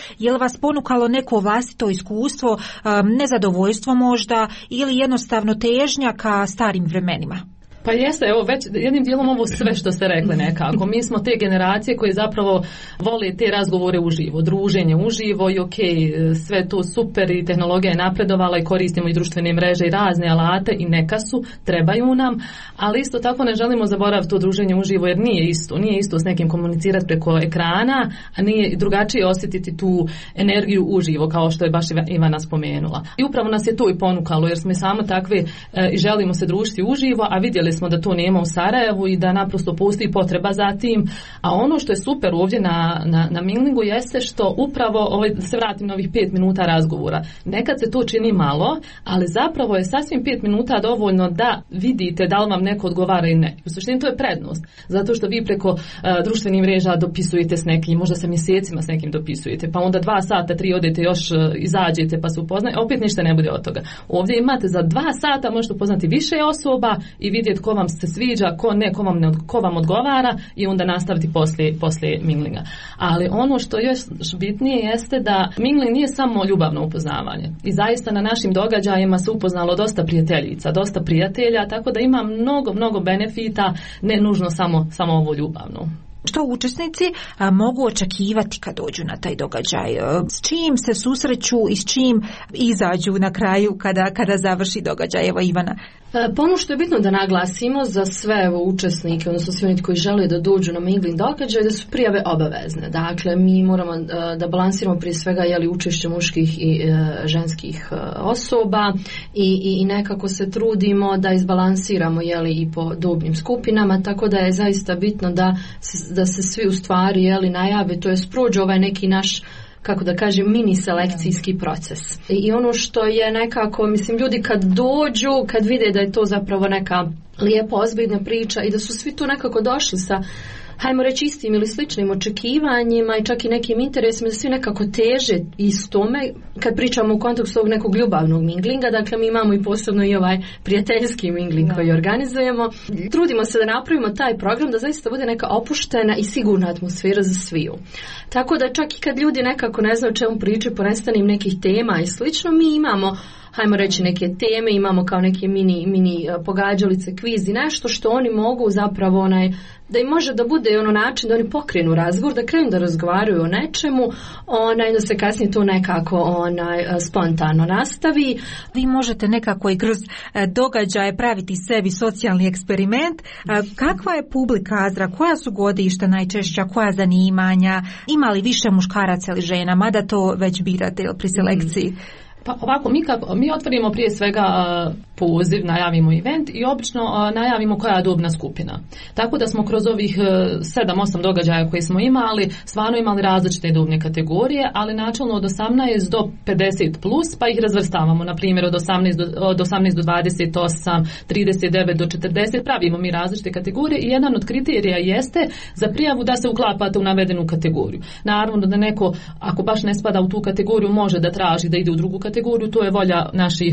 vas ponukalo neko vlastito iskustvo, nezadovoljstvo možda ili jednostavno težnja ka starim vremenima? Pa jeste, evo već jednim dijelom ovo sve što ste rekli nekako. Mi smo te generacije koje zapravo vole te razgovore uživo, druženje uživo i ok, sve to super i tehnologija je napredovala i koristimo i društvene mreže i razne alate i neka su, trebaju nam, ali isto tako ne želimo zaboraviti to druženje uživo jer nije isto, nije isto s nekim komunicirati preko ekrana, a nije drugačije osjetiti tu energiju uživo kao što je baš Ivana spomenula. I upravo nas je to i ponukalo jer smo i samo takve i želimo se družiti uživo, a vidjeli smo da to nema u Sarajevu i da naprosto postoji potreba za tim. A ono što je super ovdje na, na, na Minglingu jeste što upravo, ovaj, da se vratim na ovih pet minuta razgovora, nekad se to čini malo, ali zapravo je sasvim pet minuta dovoljno da vidite da li vam neko odgovara i ne. U suštini to je prednost, zato što vi preko uh, društvenih mreža dopisujete s nekim, možda se mjesecima s nekim dopisujete, pa onda dva sata, tri odete još uh, izađete pa se upoznate, opet ništa ne bude od toga. Ovdje imate za dva sata možete upoznati više osoba i vidjeti ko vam se sviđa, ko ne, ko vam, ne, ko vam odgovara i onda nastaviti poslije, poslije minglinga. Ali ono što još bitnije jeste da mingling nije samo ljubavno upoznavanje. I zaista na našim događajima se upoznalo dosta prijateljica, dosta prijatelja, tako da ima mnogo, mnogo benefita, ne nužno samo, samo ovo ljubavno. Što učesnici a, mogu očekivati kad dođu na taj događaj? S čim se susreću i s čim izađu na kraju kada, kada završi događaj? Evo Ivana. Pa ono što je bitno da naglasimo za sve evo, učesnike, odnosno svi oni koji žele da dođu na mingling događaj, da su prijave obavezne. Dakle, mi moramo da balansiramo prije svega jeli, učešće muških i e, ženskih e, osoba i, i, i nekako se trudimo da izbalansiramo jeli, i po dobnim skupinama, tako da je zaista bitno da, da se svi u stvari jeli, najave, to je prođe ovaj neki naš, kako da kažem, mini selekcijski proces. I, I ono što je nekako, mislim, ljudi kad dođu, kad vide da je to zapravo neka lijepa, ozbiljna priča i da su svi tu nekako došli sa, hajmo reći, istim ili sličnim očekivanjima i čak i nekim interesima, da svi nekako teže istome, kad pričamo u kontekstu ovog nekog ljubavnog minglinga, dakle mi imamo i posebno i ovaj prijateljski mingling no. koji organizujemo. Trudimo se da napravimo taj program da zaista bude neka opuštena i sigurna atmosfera za sviju. Tako da čak i kad ljudi nekako ne znaju o čemu pričaju, po nestanim nekih tema i slično, mi imamo, hajmo reći, neke teme, imamo kao neke mini, mini pogađalice, kviz i nešto što oni mogu zapravo onaj, da im može da bude ono način da oni pokrenu razgovor, da krenu da razgovaraju o nečemu, onaj, da se kasnije to nekako onaj, spontano nastavi. Vi možete nekako i kroz događaje praviti sebi socijalni eksperiment. Kakva je publika Azra? Koja su godišta najčešća? Koja zanimanja? Ima li više muškaraca ili žena? Mada to već birate pri selekciji? Mm. Pa ovako, mi, kako, mi otvorimo prije svega uh, poziv, najavimo event i obično uh, najavimo koja je dobna skupina. Tako da smo kroz ovih sedam osam događaja koje smo imali, stvarno imali različite dobne kategorije, ali načelno od osamnaest do pedeset plus, pa ih razvrstavamo. Na primjer od osamnaest do, od osamnaest do dvadeset osam, trideset devet do četrdeset, pravimo mi različite kategorije i jedan od kriterija jeste za prijavu da se uklapate u navedenu kategoriju. Naravno da neko, ako baš ne spada u tu kategoriju, može da traži da ide u drugu kategoriju, kategoriju, to je volja naših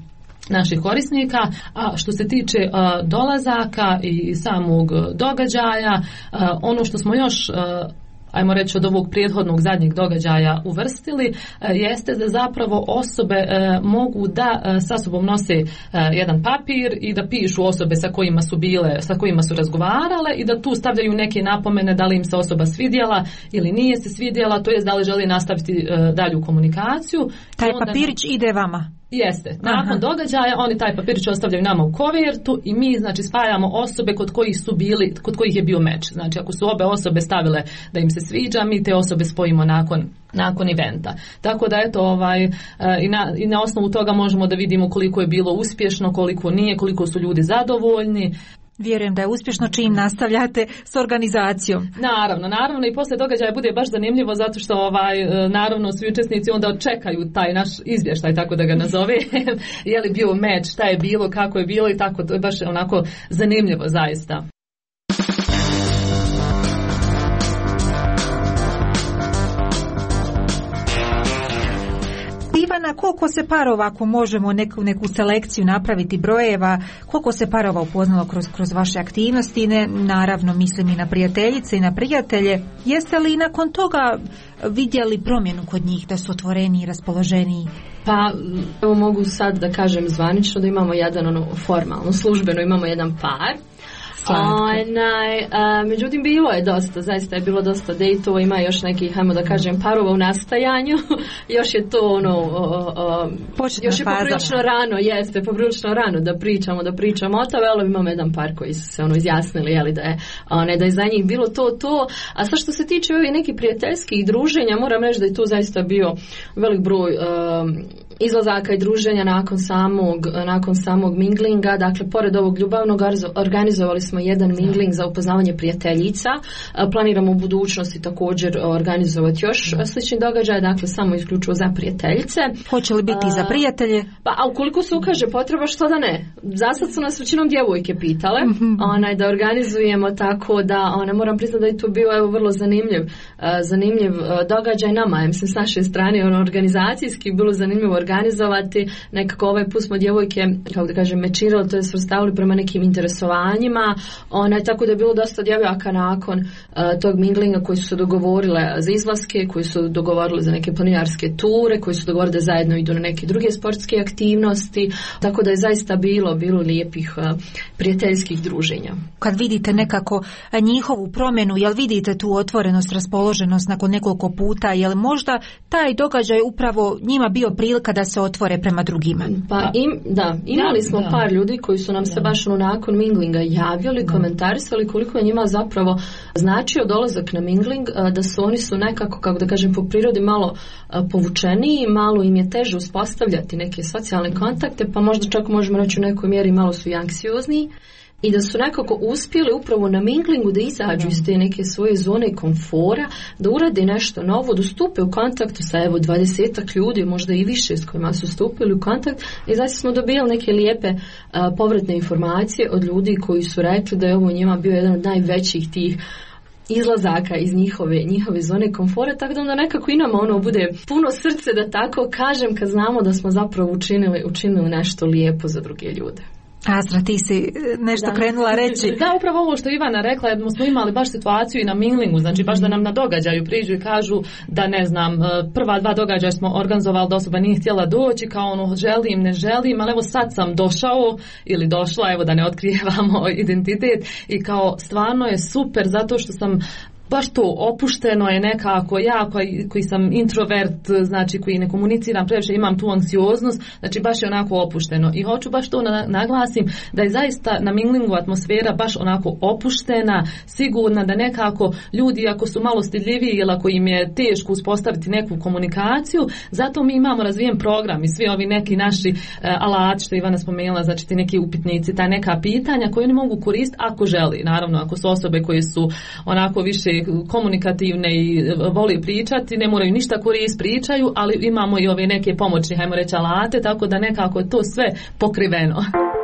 naših korisnika. A što se tiče a, dolazaka i samog događaja, a, ono što smo još a, ajmo reći od ovog prethodnog zadnjeg događaja uvrstili, jeste da zapravo osobe mogu da sa sobom nose jedan papir i da pišu osobe sa kojima su bile, sa kojima su razgovarale i da tu stavljaju neke napomene da li im se osoba svidjela ili nije se svidjela, to jest da li želi nastaviti dalju komunikaciju. Taj papirić ide vama? Jeste. Nakon Aha. događaja oni taj papirić ostavljaju nama u kovertu i mi znači spajamo osobe kod kojih su bili, kod kojih je bio meč. Znači ako su obe osobe stavile da im se sviđa, mi te osobe spojimo nakon nakon eventa. Tako da eto ovaj i na, i na osnovu toga možemo da vidimo koliko je bilo uspješno, koliko nije, koliko su ljudi zadovoljni. Vjerujem da je uspješno čim nastavljate s organizacijom. Naravno, naravno i poslije događaja bude baš zanimljivo zato što ovaj naravno svi učesnici onda očekaju taj naš izvještaj, tako da ga nazove. Je li bio meč, šta je bilo, kako je bilo i tako, to je baš onako zanimljivo zaista. Ivana, koliko se parova, ako možemo neku, neku selekciju napraviti brojeva, koliko se parova upoznalo kroz, kroz vaše aktivnosti, ne, naravno mislim i na prijateljice i na prijatelje, jeste li nakon toga vidjeli promjenu kod njih, da su otvoreni i raspoloženiji? Pa, evo mogu sad da kažem zvanično da imamo jedan, ono, formalno, službeno imamo jedan par. Onaj, a, međutim bilo je dosta, zaista je bilo dosta dejtova, ima još nekih, hajmo da kažem, parova u nastajanju. Još je to ono o, o, još je poprilično rano, jeste poprilično rano da pričamo, da pričamo o tome, ali imamo jedan par koji su se ono izjasnili, jeli, da je, one, da je za njih bilo to, to. A sad što se tiče ovih nekih prijateljskih druženja, moram reći da je tu zaista bio velik broj um, izlazaka i druženja nakon samog, nakon samog minglinga. Dakle, pored ovog ljubavnog organizovali smo jedan mingling za upoznavanje prijateljica. Planiramo u budućnosti također organizovati još slični događaj, dakle samo isključivo za prijateljice. Hoće li biti za prijatelje? Pa, a ukoliko se ukaže potreba, što da ne? Zasad su nas većinom djevojke pitale, mm-hmm. onaj, da organizujemo, tako da ona, moram priznati da je to bio evo, vrlo zanimljiv, zanimljiv događaj nama. Ja mislim, s naše strane ono, organizacijski bilo zanimljivo organizovati. Nekako ovaj put smo djevojke, kako da kažem, mečirali, to je svrstavili prema nekim interesovanjima. Onaj, tako da je bilo dosta djevojaka nakon uh, tog minglinga koji su se dogovorile za izlaske, koji su dogovorili za neke planinarske ture, koji su dogovorili da zajedno idu na neke druge sportske aktivnosti, tako da je zaista bilo, bilo lijepih uh, prijateljskih druženja. Kad vidite nekako njihovu promjenu, jel vidite tu otvorenost, raspoloženost nakon nekoliko puta, jel možda taj događaj upravo njima bio prilika da se otvore prema drugima? Pa im, da, imali smo da. par ljudi koji su nam da. se baš ono nakon minglinga javljali, da. komentarisali koliko je njima zapravo značio dolazak na mingling, da su oni su nekako, kako da kažem, po prirodi malo povučeniji, malo im je teže uspostavljati neke socijalne kontakte, pa možda čak možemo reći u nekoj mjeri malo su i anksiozniji. I da su nekako uspjeli upravo na minglingu da izađu iz te neke svoje zone komfora, da urade nešto novo, da stupe u kontaktu sa evo dvadesetak ljudi, možda i više s kojima su stupili u kontakt, i znači smo dobili neke lijepe a, povratne informacije od ljudi koji su rekli da je ovo njima bio jedan od najvećih tih izlazaka iz njihove, njihove zone komfora, tako da onda nekako i nama ono bude puno srce, da tako kažem, kad znamo da smo zapravo učinili, učinili nešto lijepo za druge ljude. Astra, ti si nešto da. krenula reći. Da, upravo ovo što Ivana rekla, jer smo imali baš situaciju i na minglingu, znači baš da nam na događaju priđu i kažu da, ne znam, prva dva događaja smo organizovali da osoba nije htjela doći, kao ono želim, ne želim, ali evo sad sam došao ili došla, evo da ne otkrijevamo identitet, i kao stvarno je super zato što sam baš to opušteno je nekako, ja koji, koji sam introvert, znači koji ne komuniciram previše, imam tu anksioznost, znači baš je onako opušteno, i hoću baš to na, naglasim da je zaista na minglingu atmosfera baš onako opuštena, sigurna, da nekako ljudi ako su malo stidljiviji ili ako im je teško uspostaviti neku komunikaciju, zato mi imamo razvijen program i svi ovi neki naši uh, alati što Ivana spomenula, znači ti neki upitnici, ta neka pitanja koje oni mogu koristiti ako želi, naravno ako su osobe koje su onako više komunikativne i voli pričati, ne moraju ništa koristiti, pričaju, ali imamo i ove neke pomoćne, hajmo reći, alate, tako da nekako je to sve pokriveno.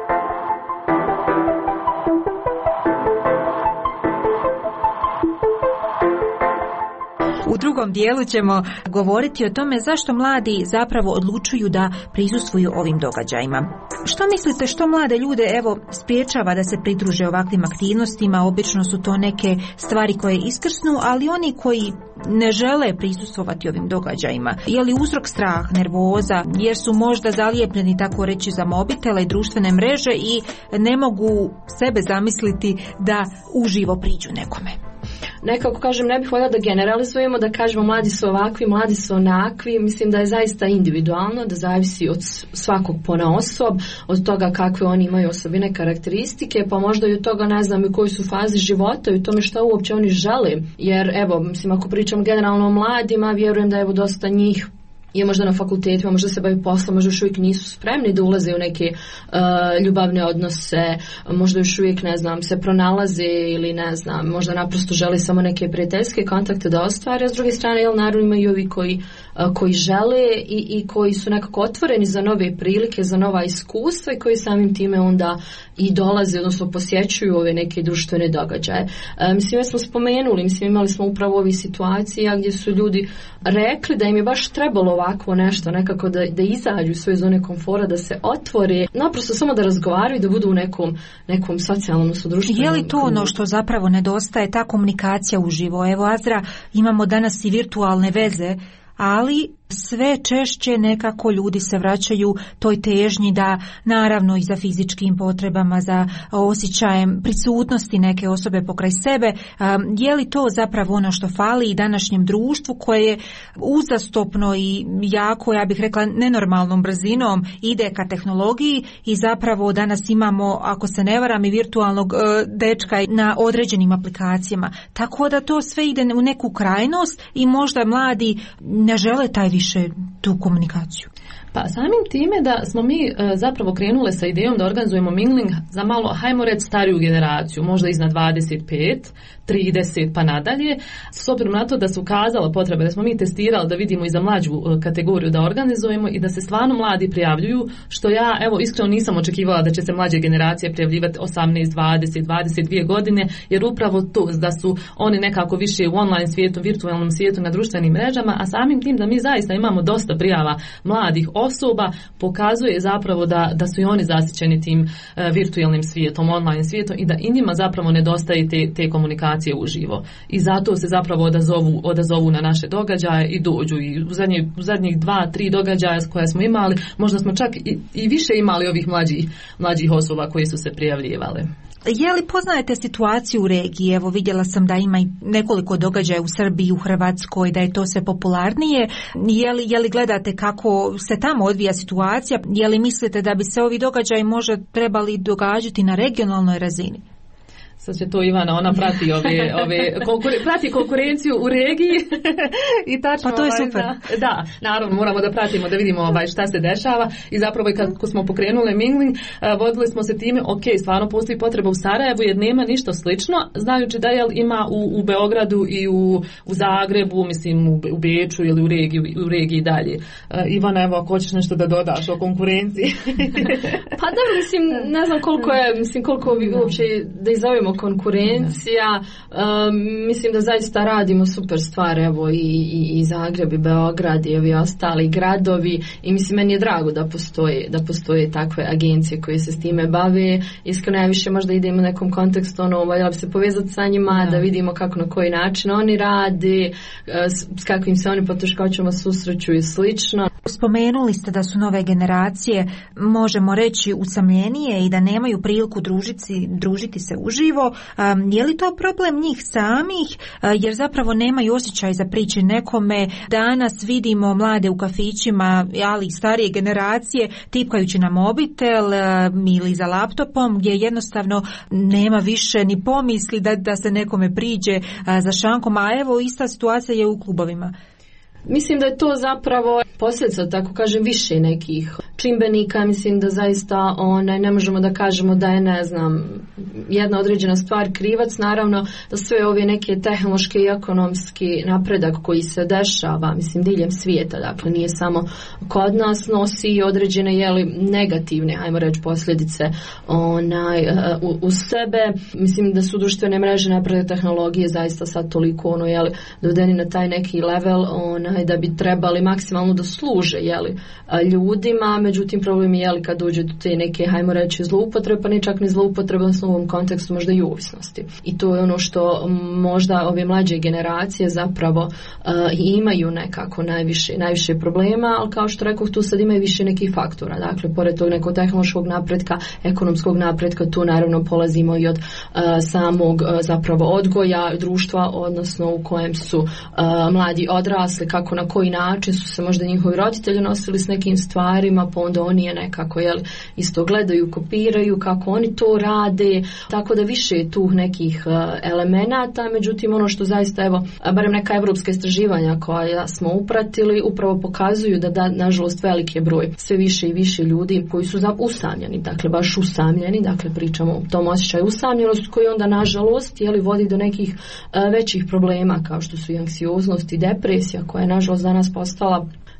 U drugom dijelu ćemo govoriti o tome zašto mladi zapravo odlučuju da prisustvuju ovim događajima. Što mislite, što mlade ljude evo spriječava da se pridruže ovakvim aktivnostima? Obično su to neke stvari koje iskrsnu, ali oni koji ne žele prisustvovati ovim događajima, je li uzrok strah, nervoza, jer su možda zalijepljeni, tako reći, za mobitele i društvene mreže i ne mogu sebe zamisliti da uživo priđu nekome? Nekako kažem, ne bih voljela da generalizujemo, da kažemo mladi su ovakvi, mladi su onakvi. Mislim da je zaista individualno, da zavisi od svakog ponaosob, od toga kakve oni imaju osobine, karakteristike, pa možda i od toga, ne znam, u kojoj su fazi života i u tome što uopće oni žele. Jer evo, mislim, ako pričam generalno o mladima, vjerujem da evo dosta njih je možda na fakultetima, možda se bavi poslom, možda još uvijek nisu spremni da ulaze u neke uh, ljubavne odnose, možda još uvijek, ne znam, se pronalaze ili ne znam, možda naprosto žele samo neke prijateljske kontakte da ostvare, a s druge strane, jel, naravno imaju ovi koji, uh, koji žele i, i koji su nekako otvoreni za nove prilike, za nova iskustva i koji samim time onda i dolaze, odnosno posjećuju ove neke društvene događaje. Uh, mislim, ja smo spomenuli, mislim, imali smo upravo ovih situacija gdje su ljudi rekli da im je baš trebalo ovako nešto, nekako da, da izađu iz svoje zone komfora, da se otvore, naprosto samo da razgovaraju, da budu u nekom, nekom socijalnom sudruštvenom. Je li to ono što zapravo nedostaje, ta komunikacija uživo? Evo, Azra, imamo danas i virtualne veze, ali sve češće nekako ljudi se vraćaju toj težnji da, naravno i za fizičkim potrebama, za osjećajem prisutnosti neke osobe pokraj sebe. Je li to zapravo ono što fali i današnjem društvu koje je uzastopno i jako, ja bih rekla, nenormalnom brzinom ide ka tehnologiji i zapravo danas imamo, ako se ne varam, i virtualnog dečka na određenim aplikacijama. Tako da to sve ide u neku krajnost i možda mladi ne žele taj više tu komunikaciju. Pa samim time da smo mi e, zapravo krenule sa idejom da organizujemo mingling za malo, hajmo reći, stariju generaciju, možda iznad dvadeset pet, trideset pa nadalje, s obzirom na to da su ukazala potrebe, da smo mi testirali da vidimo i za mlađu e, kategoriju da organizujemo i da se stvarno mladi prijavljuju, što ja evo iskreno nisam očekivala da će se mlađe generacije prijavljivati osamnaest, dvadeset, dvadeset dvije godine, jer upravo to da su oni nekako više u online svijetu, virtualnom svijetu, na društvenim mrežama, a samim tim da mi zaista imamo dosta prijava mladih osoba, pokazuje zapravo da, da su i oni zasićeni tim uh, virtualnim svijetom, online svijetom i da i njima zapravo nedostaje te, te komunikacije uživo. I zato se zapravo odazovu, odazovu na naše događaje i dođu. I u, zadnje, u zadnjih dva, tri događaja koje smo imali, možda smo čak i, i više imali ovih mlađih, mlađih osoba koji su se prijavljivale. Je li poznajete situaciju u regiji? Evo, vidjela sam da ima i nekoliko događaja u Srbiji, u Hrvatskoj, da je to sve popularnije. Je li, je li gledate kako se tamo odvija situacija? Je li mislite da bi se ovi događaji možda trebali događati na regionalnoj razini? Sad će to Ivana, ona prati ove, ove konkure, prati konkurenciju u regiji i tačno. Pa to je ovaj, super. Da, da, naravno moramo da pratimo, da vidimo ovaj šta se dešava i zapravo i kako smo pokrenuli mingling, vodili smo se time, ok, stvarno postoji potreba u Sarajevu jer nema ništa slično, znajući da jel ima u, u Beogradu i u, u Zagrebu, mislim u, u Beču ili u regiji, u regiji dalje. Uh, Ivana, evo ako hoćeš nešto da dodaš o konkurenciji. Pa da, mislim, ne znam koliko je, mislim koliko bi uopće da izovemo konkurencija, um, mislim da zaista radimo super stvar, evo i, i, i Zagreb i Beograd i ovi ostali gradovi i mislim meni je drago da postoje, da postoje takve agencije koje se s time bave. Iskreno ja više možda idemo u nekom kontekstu, ono, voljela bi se povezati sa njima, da. da vidimo kako na koji način oni rade, s, s kakvim se oni poteškoćama susreću i slično. Spomenuli ste da su nove generacije, možemo reći, usamljenije i da nemaju priliku družiti, družiti se uživo. Um, je li to problem njih samih, uh, jer zapravo nemaju osjećaj za priče nekome? Danas vidimo mlade u kafićima, ali i starije generacije, tipkajući na mobitel uh, ili za laptopom, gdje jednostavno nema više ni pomisli da, da se nekome priđe uh, za šankom, a evo ista situacija je u klubovima. Mislim da je to zapravo posljedica, tako kažem, više nekih čimbenika. Mislim da zaista onaj, ne možemo da kažemo da je, ne znam, jedna određena stvar krivac. Naravno da sve ove neke tehnološke i ekonomski napredak koji se dešava, mislim, diljem svijeta, dakle nije samo kod nas, nosi i određene, jeli, negativne, hajmo reći, posljedice onaj, u, u sebe. Mislim da su društvene mreže, napredak tehnologije zaista sad toliko ono, jeli, dovedeni na taj neki level onaj, da bi trebali maksimalno da služe, jeli, ljudima, međutim problem je, jeli, kad dođe do te neke, hajmo reći, zloupotrebe, pa ne čak ni zloupotrebe, u ovom kontekstu možda i ovisnosti. I to je ono što možda ove mlađe generacije zapravo uh, imaju nekako najviše, najviše problema, ali kao što rekao, tu sad imaju više nekih faktora. Dakle, pored tog nekog tehnološkog napretka, ekonomskog napretka, tu naravno polazimo i od uh, samog uh, zapravo odgoja društva, odnosno u kojem su uh, mladi odrasli, kako na koji način su se možda njihovi roditelji nosili s nekim stvarima, pa onda oni je nekako, jel, isto gledaju, kopiraju kako oni to rade, tako da više je tu nekih uh, elemenata. Međutim, ono što zaista, evo, barem neka evropska istraživanja koja smo upratili, upravo pokazuju da, da nažalost veliki je broj sve više i više ljudi koji su usamljeni, dakle baš usamljeni, dakle pričamo o tom osjećaju usamljenosti koji onda nažalost, jeli, vodi do nekih uh, većih problema kao što su i anksioznost i depresija koja je nažalost danas postala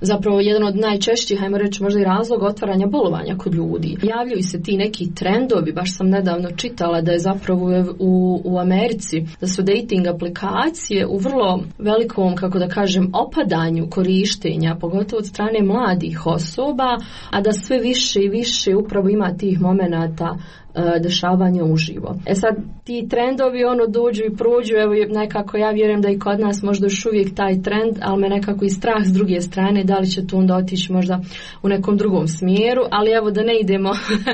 zapravo jedan od najčešćih, hajmo reći možda i razloga otvaranja bolovanja kod ljudi. Javljaju se ti neki trendovi, baš sam nedavno čitala da je zapravo u, u Americi, da su dating aplikacije u vrlo velikom, kako da kažem, opadanju korištenja, pogotovo od strane mladih osoba, a da sve više i više upravo ima tih momenata dešavanja uživo. E sad, ti trendovi ono dođu i prođu, evo nekako ja vjerujem da i kod nas možda još uvijek taj trend, ali me nekako i strah s druge strane, da li će tu onda otići možda u nekom drugom smjeru, ali evo da ne idemo.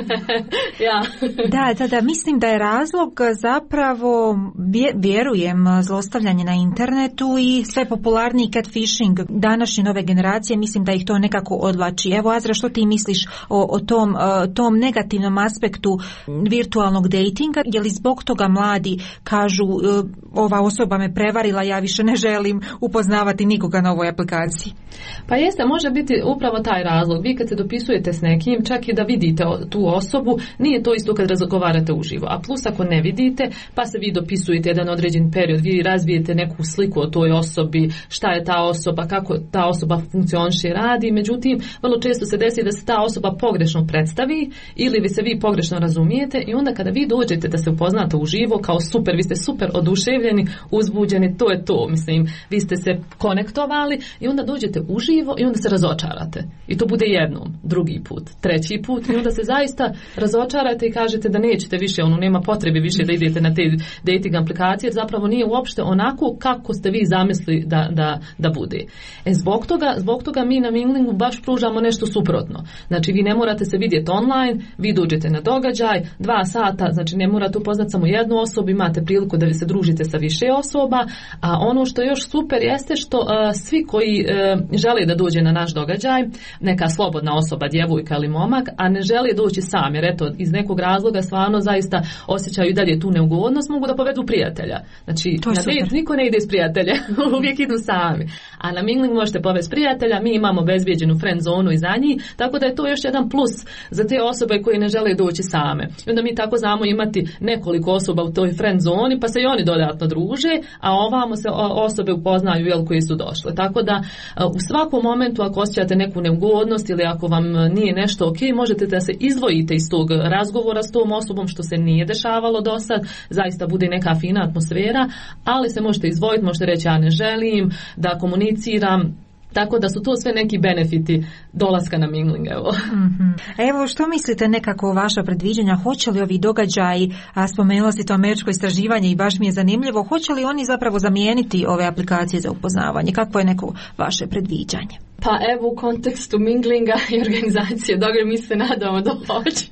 ja. Da, da, da, mislim da je razlog zapravo, vjerujem, zlostavljanje na internetu i sve popularniji catfishing današnje nove generacije, mislim da ih to nekako odvlači. Evo, Azra, što ti misliš o, o tom, tom negativnom aspektu virtualnog datinga? Je li zbog toga mladi kažu ova osoba me prevarila, ja više ne želim upoznavati nikoga na ovoj aplikaciji? Pa jeste, može biti upravo taj razlog. Vi kad se dopisujete s nekim, čak i da vidite tu osobu, nije to isto kad razgovarate uživo. A plus ako ne vidite, pa se vi dopisujete jedan određen period, vi razvijete neku sliku o toj osobi, šta je ta osoba, kako ta osoba funkcioniše i radi. Međutim, vrlo često se desi da se ta osoba pogrešno predstavi ili vi se vi pogrešno razumijete i onda kada vi dođete da se upoznate uživo kao super, vi ste super oduševljeni, uzbuđeni, to je to. Mislim, vi ste se konektovali i onda dođete uživo i onda se razočarate. I to bude jednom, drugi put, treći put i onda se zaista razočarate i kažete da nećete više, ono nema potrebe više da idete na te dating aplikacije, jer zapravo nije uopšte onako kako ste vi zamislili da, da, da bude. E zbog toga, zbog toga mi na Minglingu baš pružamo nešto suprotno. Znači vi ne morate se vidjeti online, vi dođete na događaj, dva sata, znači ne morate upoznati samo jednu osobu, imate priliku da vi se družite sa više osoba, a ono što je još super jeste što uh, svi koji uh, žele da dođe na naš događaj, neka slobodna osoba, djevojka ili momak, a ne žele doći sam, jer eto, iz nekog razloga stvarno zaista osjećaju i dalje tu neugodnost, mogu da povedu prijatelja. Znači, na dejt niko ne ide s prijatelja, uvijek idu sami. A na Mingling možete povesti prijatelja, mi imamo bezbjeđenu friend zonu iza njih, tako da je to još jedan plus za te osobe koje ne žele doći same. I onda mi tako znamo imati nekoliko osoba u toj friend zoni, pa se i oni dodatno druže, a ovamo se osobe upoznaju jel, koji su došle. Tako da u svakom momentu ako osjećate neku neugodnost ili ako vam nije nešto ok, možete da se izdvojite iz tog razgovora s tom osobom što se nije dešavalo do sad, zaista bude neka fina atmosfera, ali se možete izdvojiti, možete reći ja ne želim da komuniciram. Tako da su to sve neki benefiti dolaska na Mingling. Evo. Mm-hmm. Evo, što mislite nekako vaša predviđanja? Hoće li ovi događaji, a spomenula si to američko istraživanje i baš mi je zanimljivo, hoće li oni zapravo zamijeniti ove aplikacije za upoznavanje? Kakvo je neko vaše predviđanje? Pa evo u kontekstu Minglinga i organizacije događaja mi se nadamo da hoće.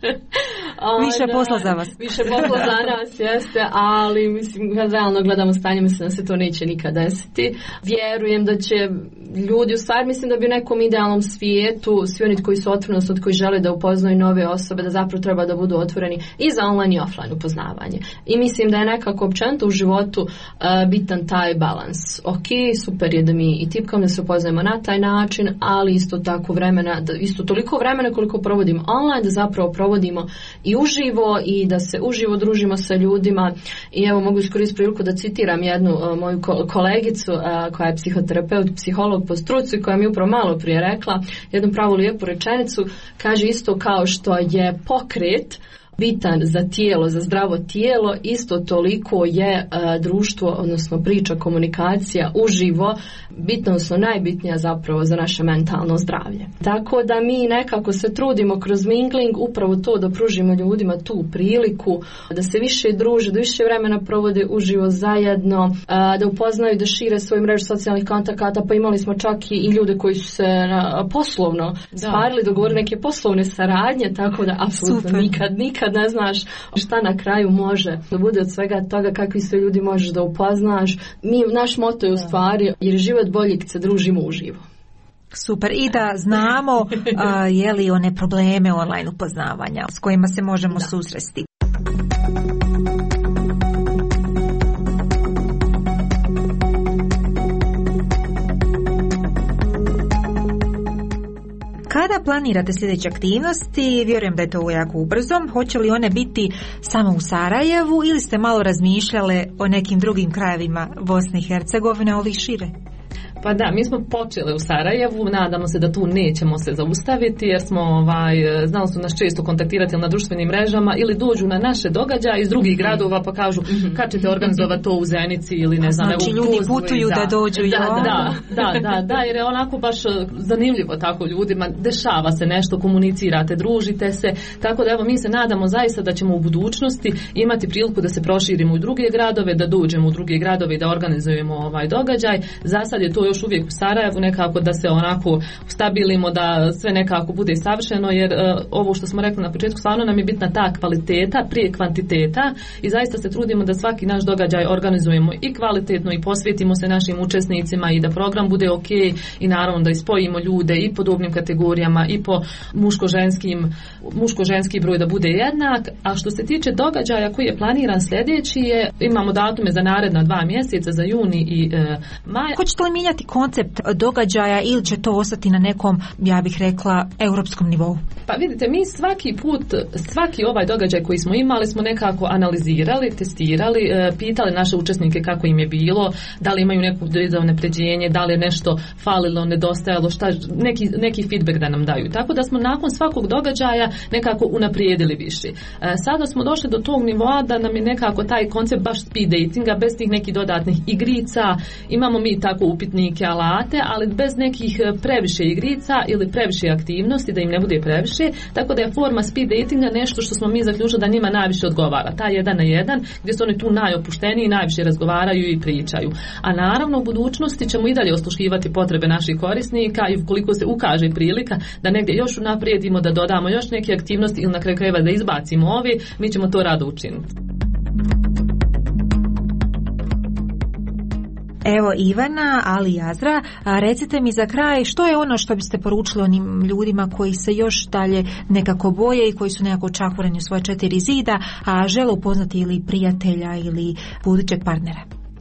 Više posla za vas. Više posla za nas jeste, ali mislim kad realno gledamo stanje mislim da se to neće nikad desiti. Vjerujem da će ljudi u stvari, mislim da bi u nekom idealnom svijetu svi oni koji su otvoreni, od koji žele da upoznaju nove osobe, da zapravo treba da budu otvoreni i za online i offline upoznavanje. I mislim da je nekako općenito u životu uh, bitan taj balans. Ok, super je da mi i tipkom da se upoznajemo na taj način, ali isto tako vremena, da isto toliko vremena koliko provodimo online, da zapravo provodimo i uživo i da se uživo družimo sa ljudima. I evo mogu iskoristiti priliku da citiram jednu uh, moju ko- kolegicu uh, koja je psihoterapeut, psiholog po struci, koja mi upravo malo prije rekla jednu pravu lijepu rečenicu, kaže isto kao što je pokret bitan za tijelo, za zdravo tijelo, isto toliko je uh, društvo, odnosno priča, komunikacija uživo bitno, odnosno najbitnija zapravo za naše mentalno zdravlje. Tako da mi nekako se trudimo kroz Mingling upravo to da pružimo ljudima tu priliku da se više druže, da više vremena provode uživo zajedno, uh, da upoznaju, da šire svoju mrežu socijalnih kontakata, pa imali smo čak i ljude koji su se uh, poslovno sparili, dogovorili neke poslovne saradnje, tako da apsolutno nikad, nikad ne znaš šta na kraju može da bude od svega toga, kakvi sve ljudi možeš da upoznaš. Mi, naš moto je u stvari, jer je život bolji kad se družimo uživo. Super, i da znamo uh, je li one probleme online upoznavanja s kojima se možemo da. susresti. Kada planirate sljedeće aktivnosti, vjerujem da je to jako ubrzo, hoće li one biti samo u Sarajevu ili ste malo razmišljale o nekim drugim krajevima Bosne i Hercegovine, ali šire? Pa da, mi smo počeli u Sarajevu, nadamo se da tu nećemo se zaustaviti jer smo, ovaj, znali su nas često kontaktirati na društvenim mrežama ili dođu na naše događaje iz drugih gradova pa kažu kad ćete organizovati to u Zenici ili ne znam. Znači ljudi putuju da, da dođu. Da, da, da, da, da, jer je onako baš zanimljivo tako ljudima, dešava se nešto, komunicirate, družite se, tako da evo mi se nadamo zaista da ćemo u budućnosti imati priliku da se proširimo u druge gradove, da dođemo u druge gradove i da organizujemo ovaj događaj. Za sad je to još uvijek u Sarajevu, nekako da se onako stabilimo, da sve nekako bude savršeno, jer uh, ovo što smo rekli na početku, stvarno nam je bitna ta kvaliteta prije kvantiteta i zaista se trudimo da svaki naš događaj organizujemo i kvalitetno i posvetimo se našim učesnicima i da program bude ok i naravno da ispojimo ljude i po dobnim kategorijama i po muško-ženskim, muško-ženski broj da bude jednak. A što se tiče događaja koji je planiran sljedeći je, imamo datume za naredna dva mjeseca, za juni i e, maj. Hoćete li mijenjati koncept događaja ili će to ostati na nekom, ja bih rekla, europskom nivou? Pa vidite, mi svaki put, svaki ovaj događaj koji smo imali smo nekako analizirali, testirali, e, pitali naše učesnike kako im je bilo, da li imaju neko unapređenje, da li je nešto falilo, nedostajalo, šta, neki, neki feedback da nam daju. Tako da smo nakon svakog događaja nekako unaprijedili više. E, sada smo došli do tog nivoa da nam je nekako taj koncept baš speed datinga, bez tih nekih dodatnih igrica, imamo mi tako upitnike, alate, ali bez nekih previše igrica ili previše aktivnosti, da im ne bude previše, tako da je forma speed datinga nešto što smo mi zaključili da njima najviše odgovara. Ta jedan na jedan, gdje su oni tu najopušteniji, najviše razgovaraju i pričaju. A naravno u budućnosti ćemo i dalje osluškivati potrebe naših korisnika i ukoliko se ukaže prilika da negdje još unaprijedimo, da dodamo još neke aktivnosti ili na kraju krajeva da izbacimo ove, mi ćemo to rado učiniti. Evo Ivana, ali i Azra, a recite mi za kraj što je ono što biste poručili onim ljudima koji se još dalje nekako boje i koji su nekako čahureni u svoje četiri zida, a žele upoznati ili prijatelja ili budućeg partnera?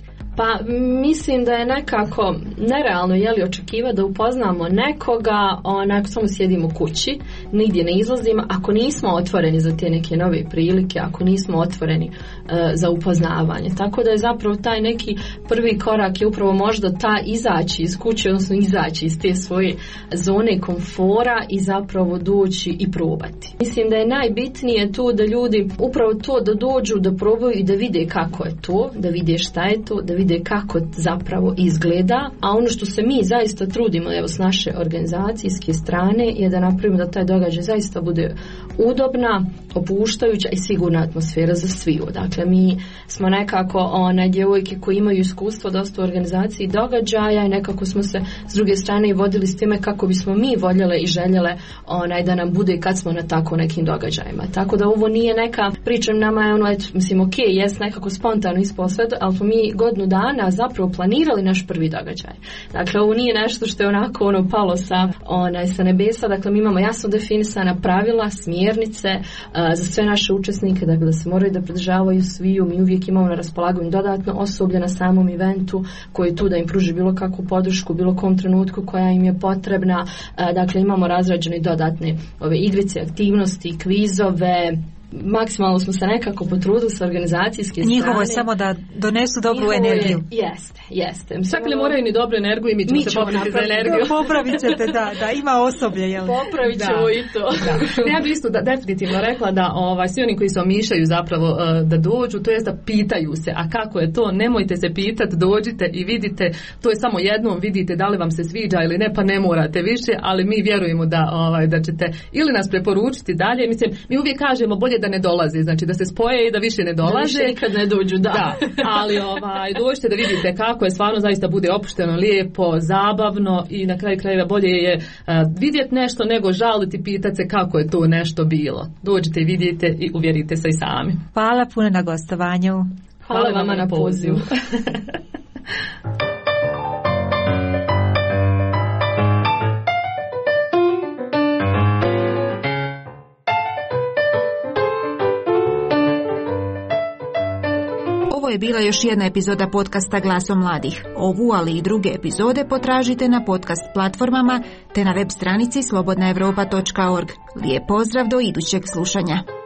Pa mislim da je nekako nerealno jeli očekivati da upoznamo nekoga, onako samo sjedimo kući, nigdje ne izlazimo, ako nismo otvoreni za te neke nove prilike, ako nismo otvoreni uh, za upoznavanje. Tako da je zapravo taj neki prvi korak je upravo možda ta izaći iz kuće, odnosno izaći iz te svoje zone komfora i zapravo doći i probati. Mislim da je najbitnije to da ljudi upravo to da dođu, da probaju i da vide kako je to, da vide šta je to, da vide kako zapravo izgleda, a ono što se mi zaista trudimo evo s naše organizacijske strane je da napravimo da taj događaj zaista bude udobna, opuštajuća i sigurna atmosfera za sviju. Dakle, mi smo nekako one djevojke koji imaju iskustvo dosta u organizaciji događaja i nekako smo se s druge strane i vodili s time kako bismo mi voljele i željele onaj da nam bude kad smo na tako nekim događajima. Tako da ovo nije neka priča, nama je ono, et, mislim, ok, jest nekako spontano ispao sve, ali smo mi godinu dana zapravo planirali naš prvi događaj. Dakle, ovo nije nešto što je onako ono palo sa, onaj, sa nebesa, dakle mi imamo jasno definisana pravila, smjernice uh, za sve naše učesnike, dakle da se moraju da pridržavaju sviju, mi uvijek imamo na raspolaganju dodatno osoblje na samom eventu koji je tu da im pruži bilo kakvu podršku, bilo kom trenutku koja im je potrebna, uh, dakle imamo razrađene dodatne ove igrice, aktivnosti, kvizove, maksimalno smo se nekako potrudili sa organizacijske strane. Njihovo je samo da donesu dobru Njihovo energiju. Je, jeste, jeste. Čak ne moraju ni dobru energiju i mi ćemo mi se popraviti za energiju. Popravit ćete, da, da, ima osoblje. Jel? Popravit ćemo i to. Da. Ja bih isto da, definitivno rekla da ovaj, svi oni koji se omišljaju zapravo uh, da dođu, to jest da pitaju se, a kako je to, nemojte se pitati, dođite i vidite, to je samo jednom, vidite da li vam se sviđa ili ne, pa ne morate više, ali mi vjerujemo da, ovaj, da ćete ili nas preporučiti dalje. Mislim, mi uvijek kažemo bolje da ne dolazi, znači da se spoje i da više ne dolaze. Da više nikad ne dođu, da. da. Ali ovaj, dođite da vidite kako je stvarno zaista bude opušteno, lijepo, zabavno i na kraju krajeva bolje je uh, vidjeti nešto nego žaliti, pitati se kako je to nešto bilo. Dođite i vidite i uvjerite se i sami. Hvala puno na gostovanju. Hvala, Hvala vama na pozivu. Ovo je bila još jedna epizoda podcasta Glasom mladih. Ovu, ali i druge epizode potražite na podcast platformama te na web stranici slobodna europa točka org. Lijep pozdrav do idućeg slušanja.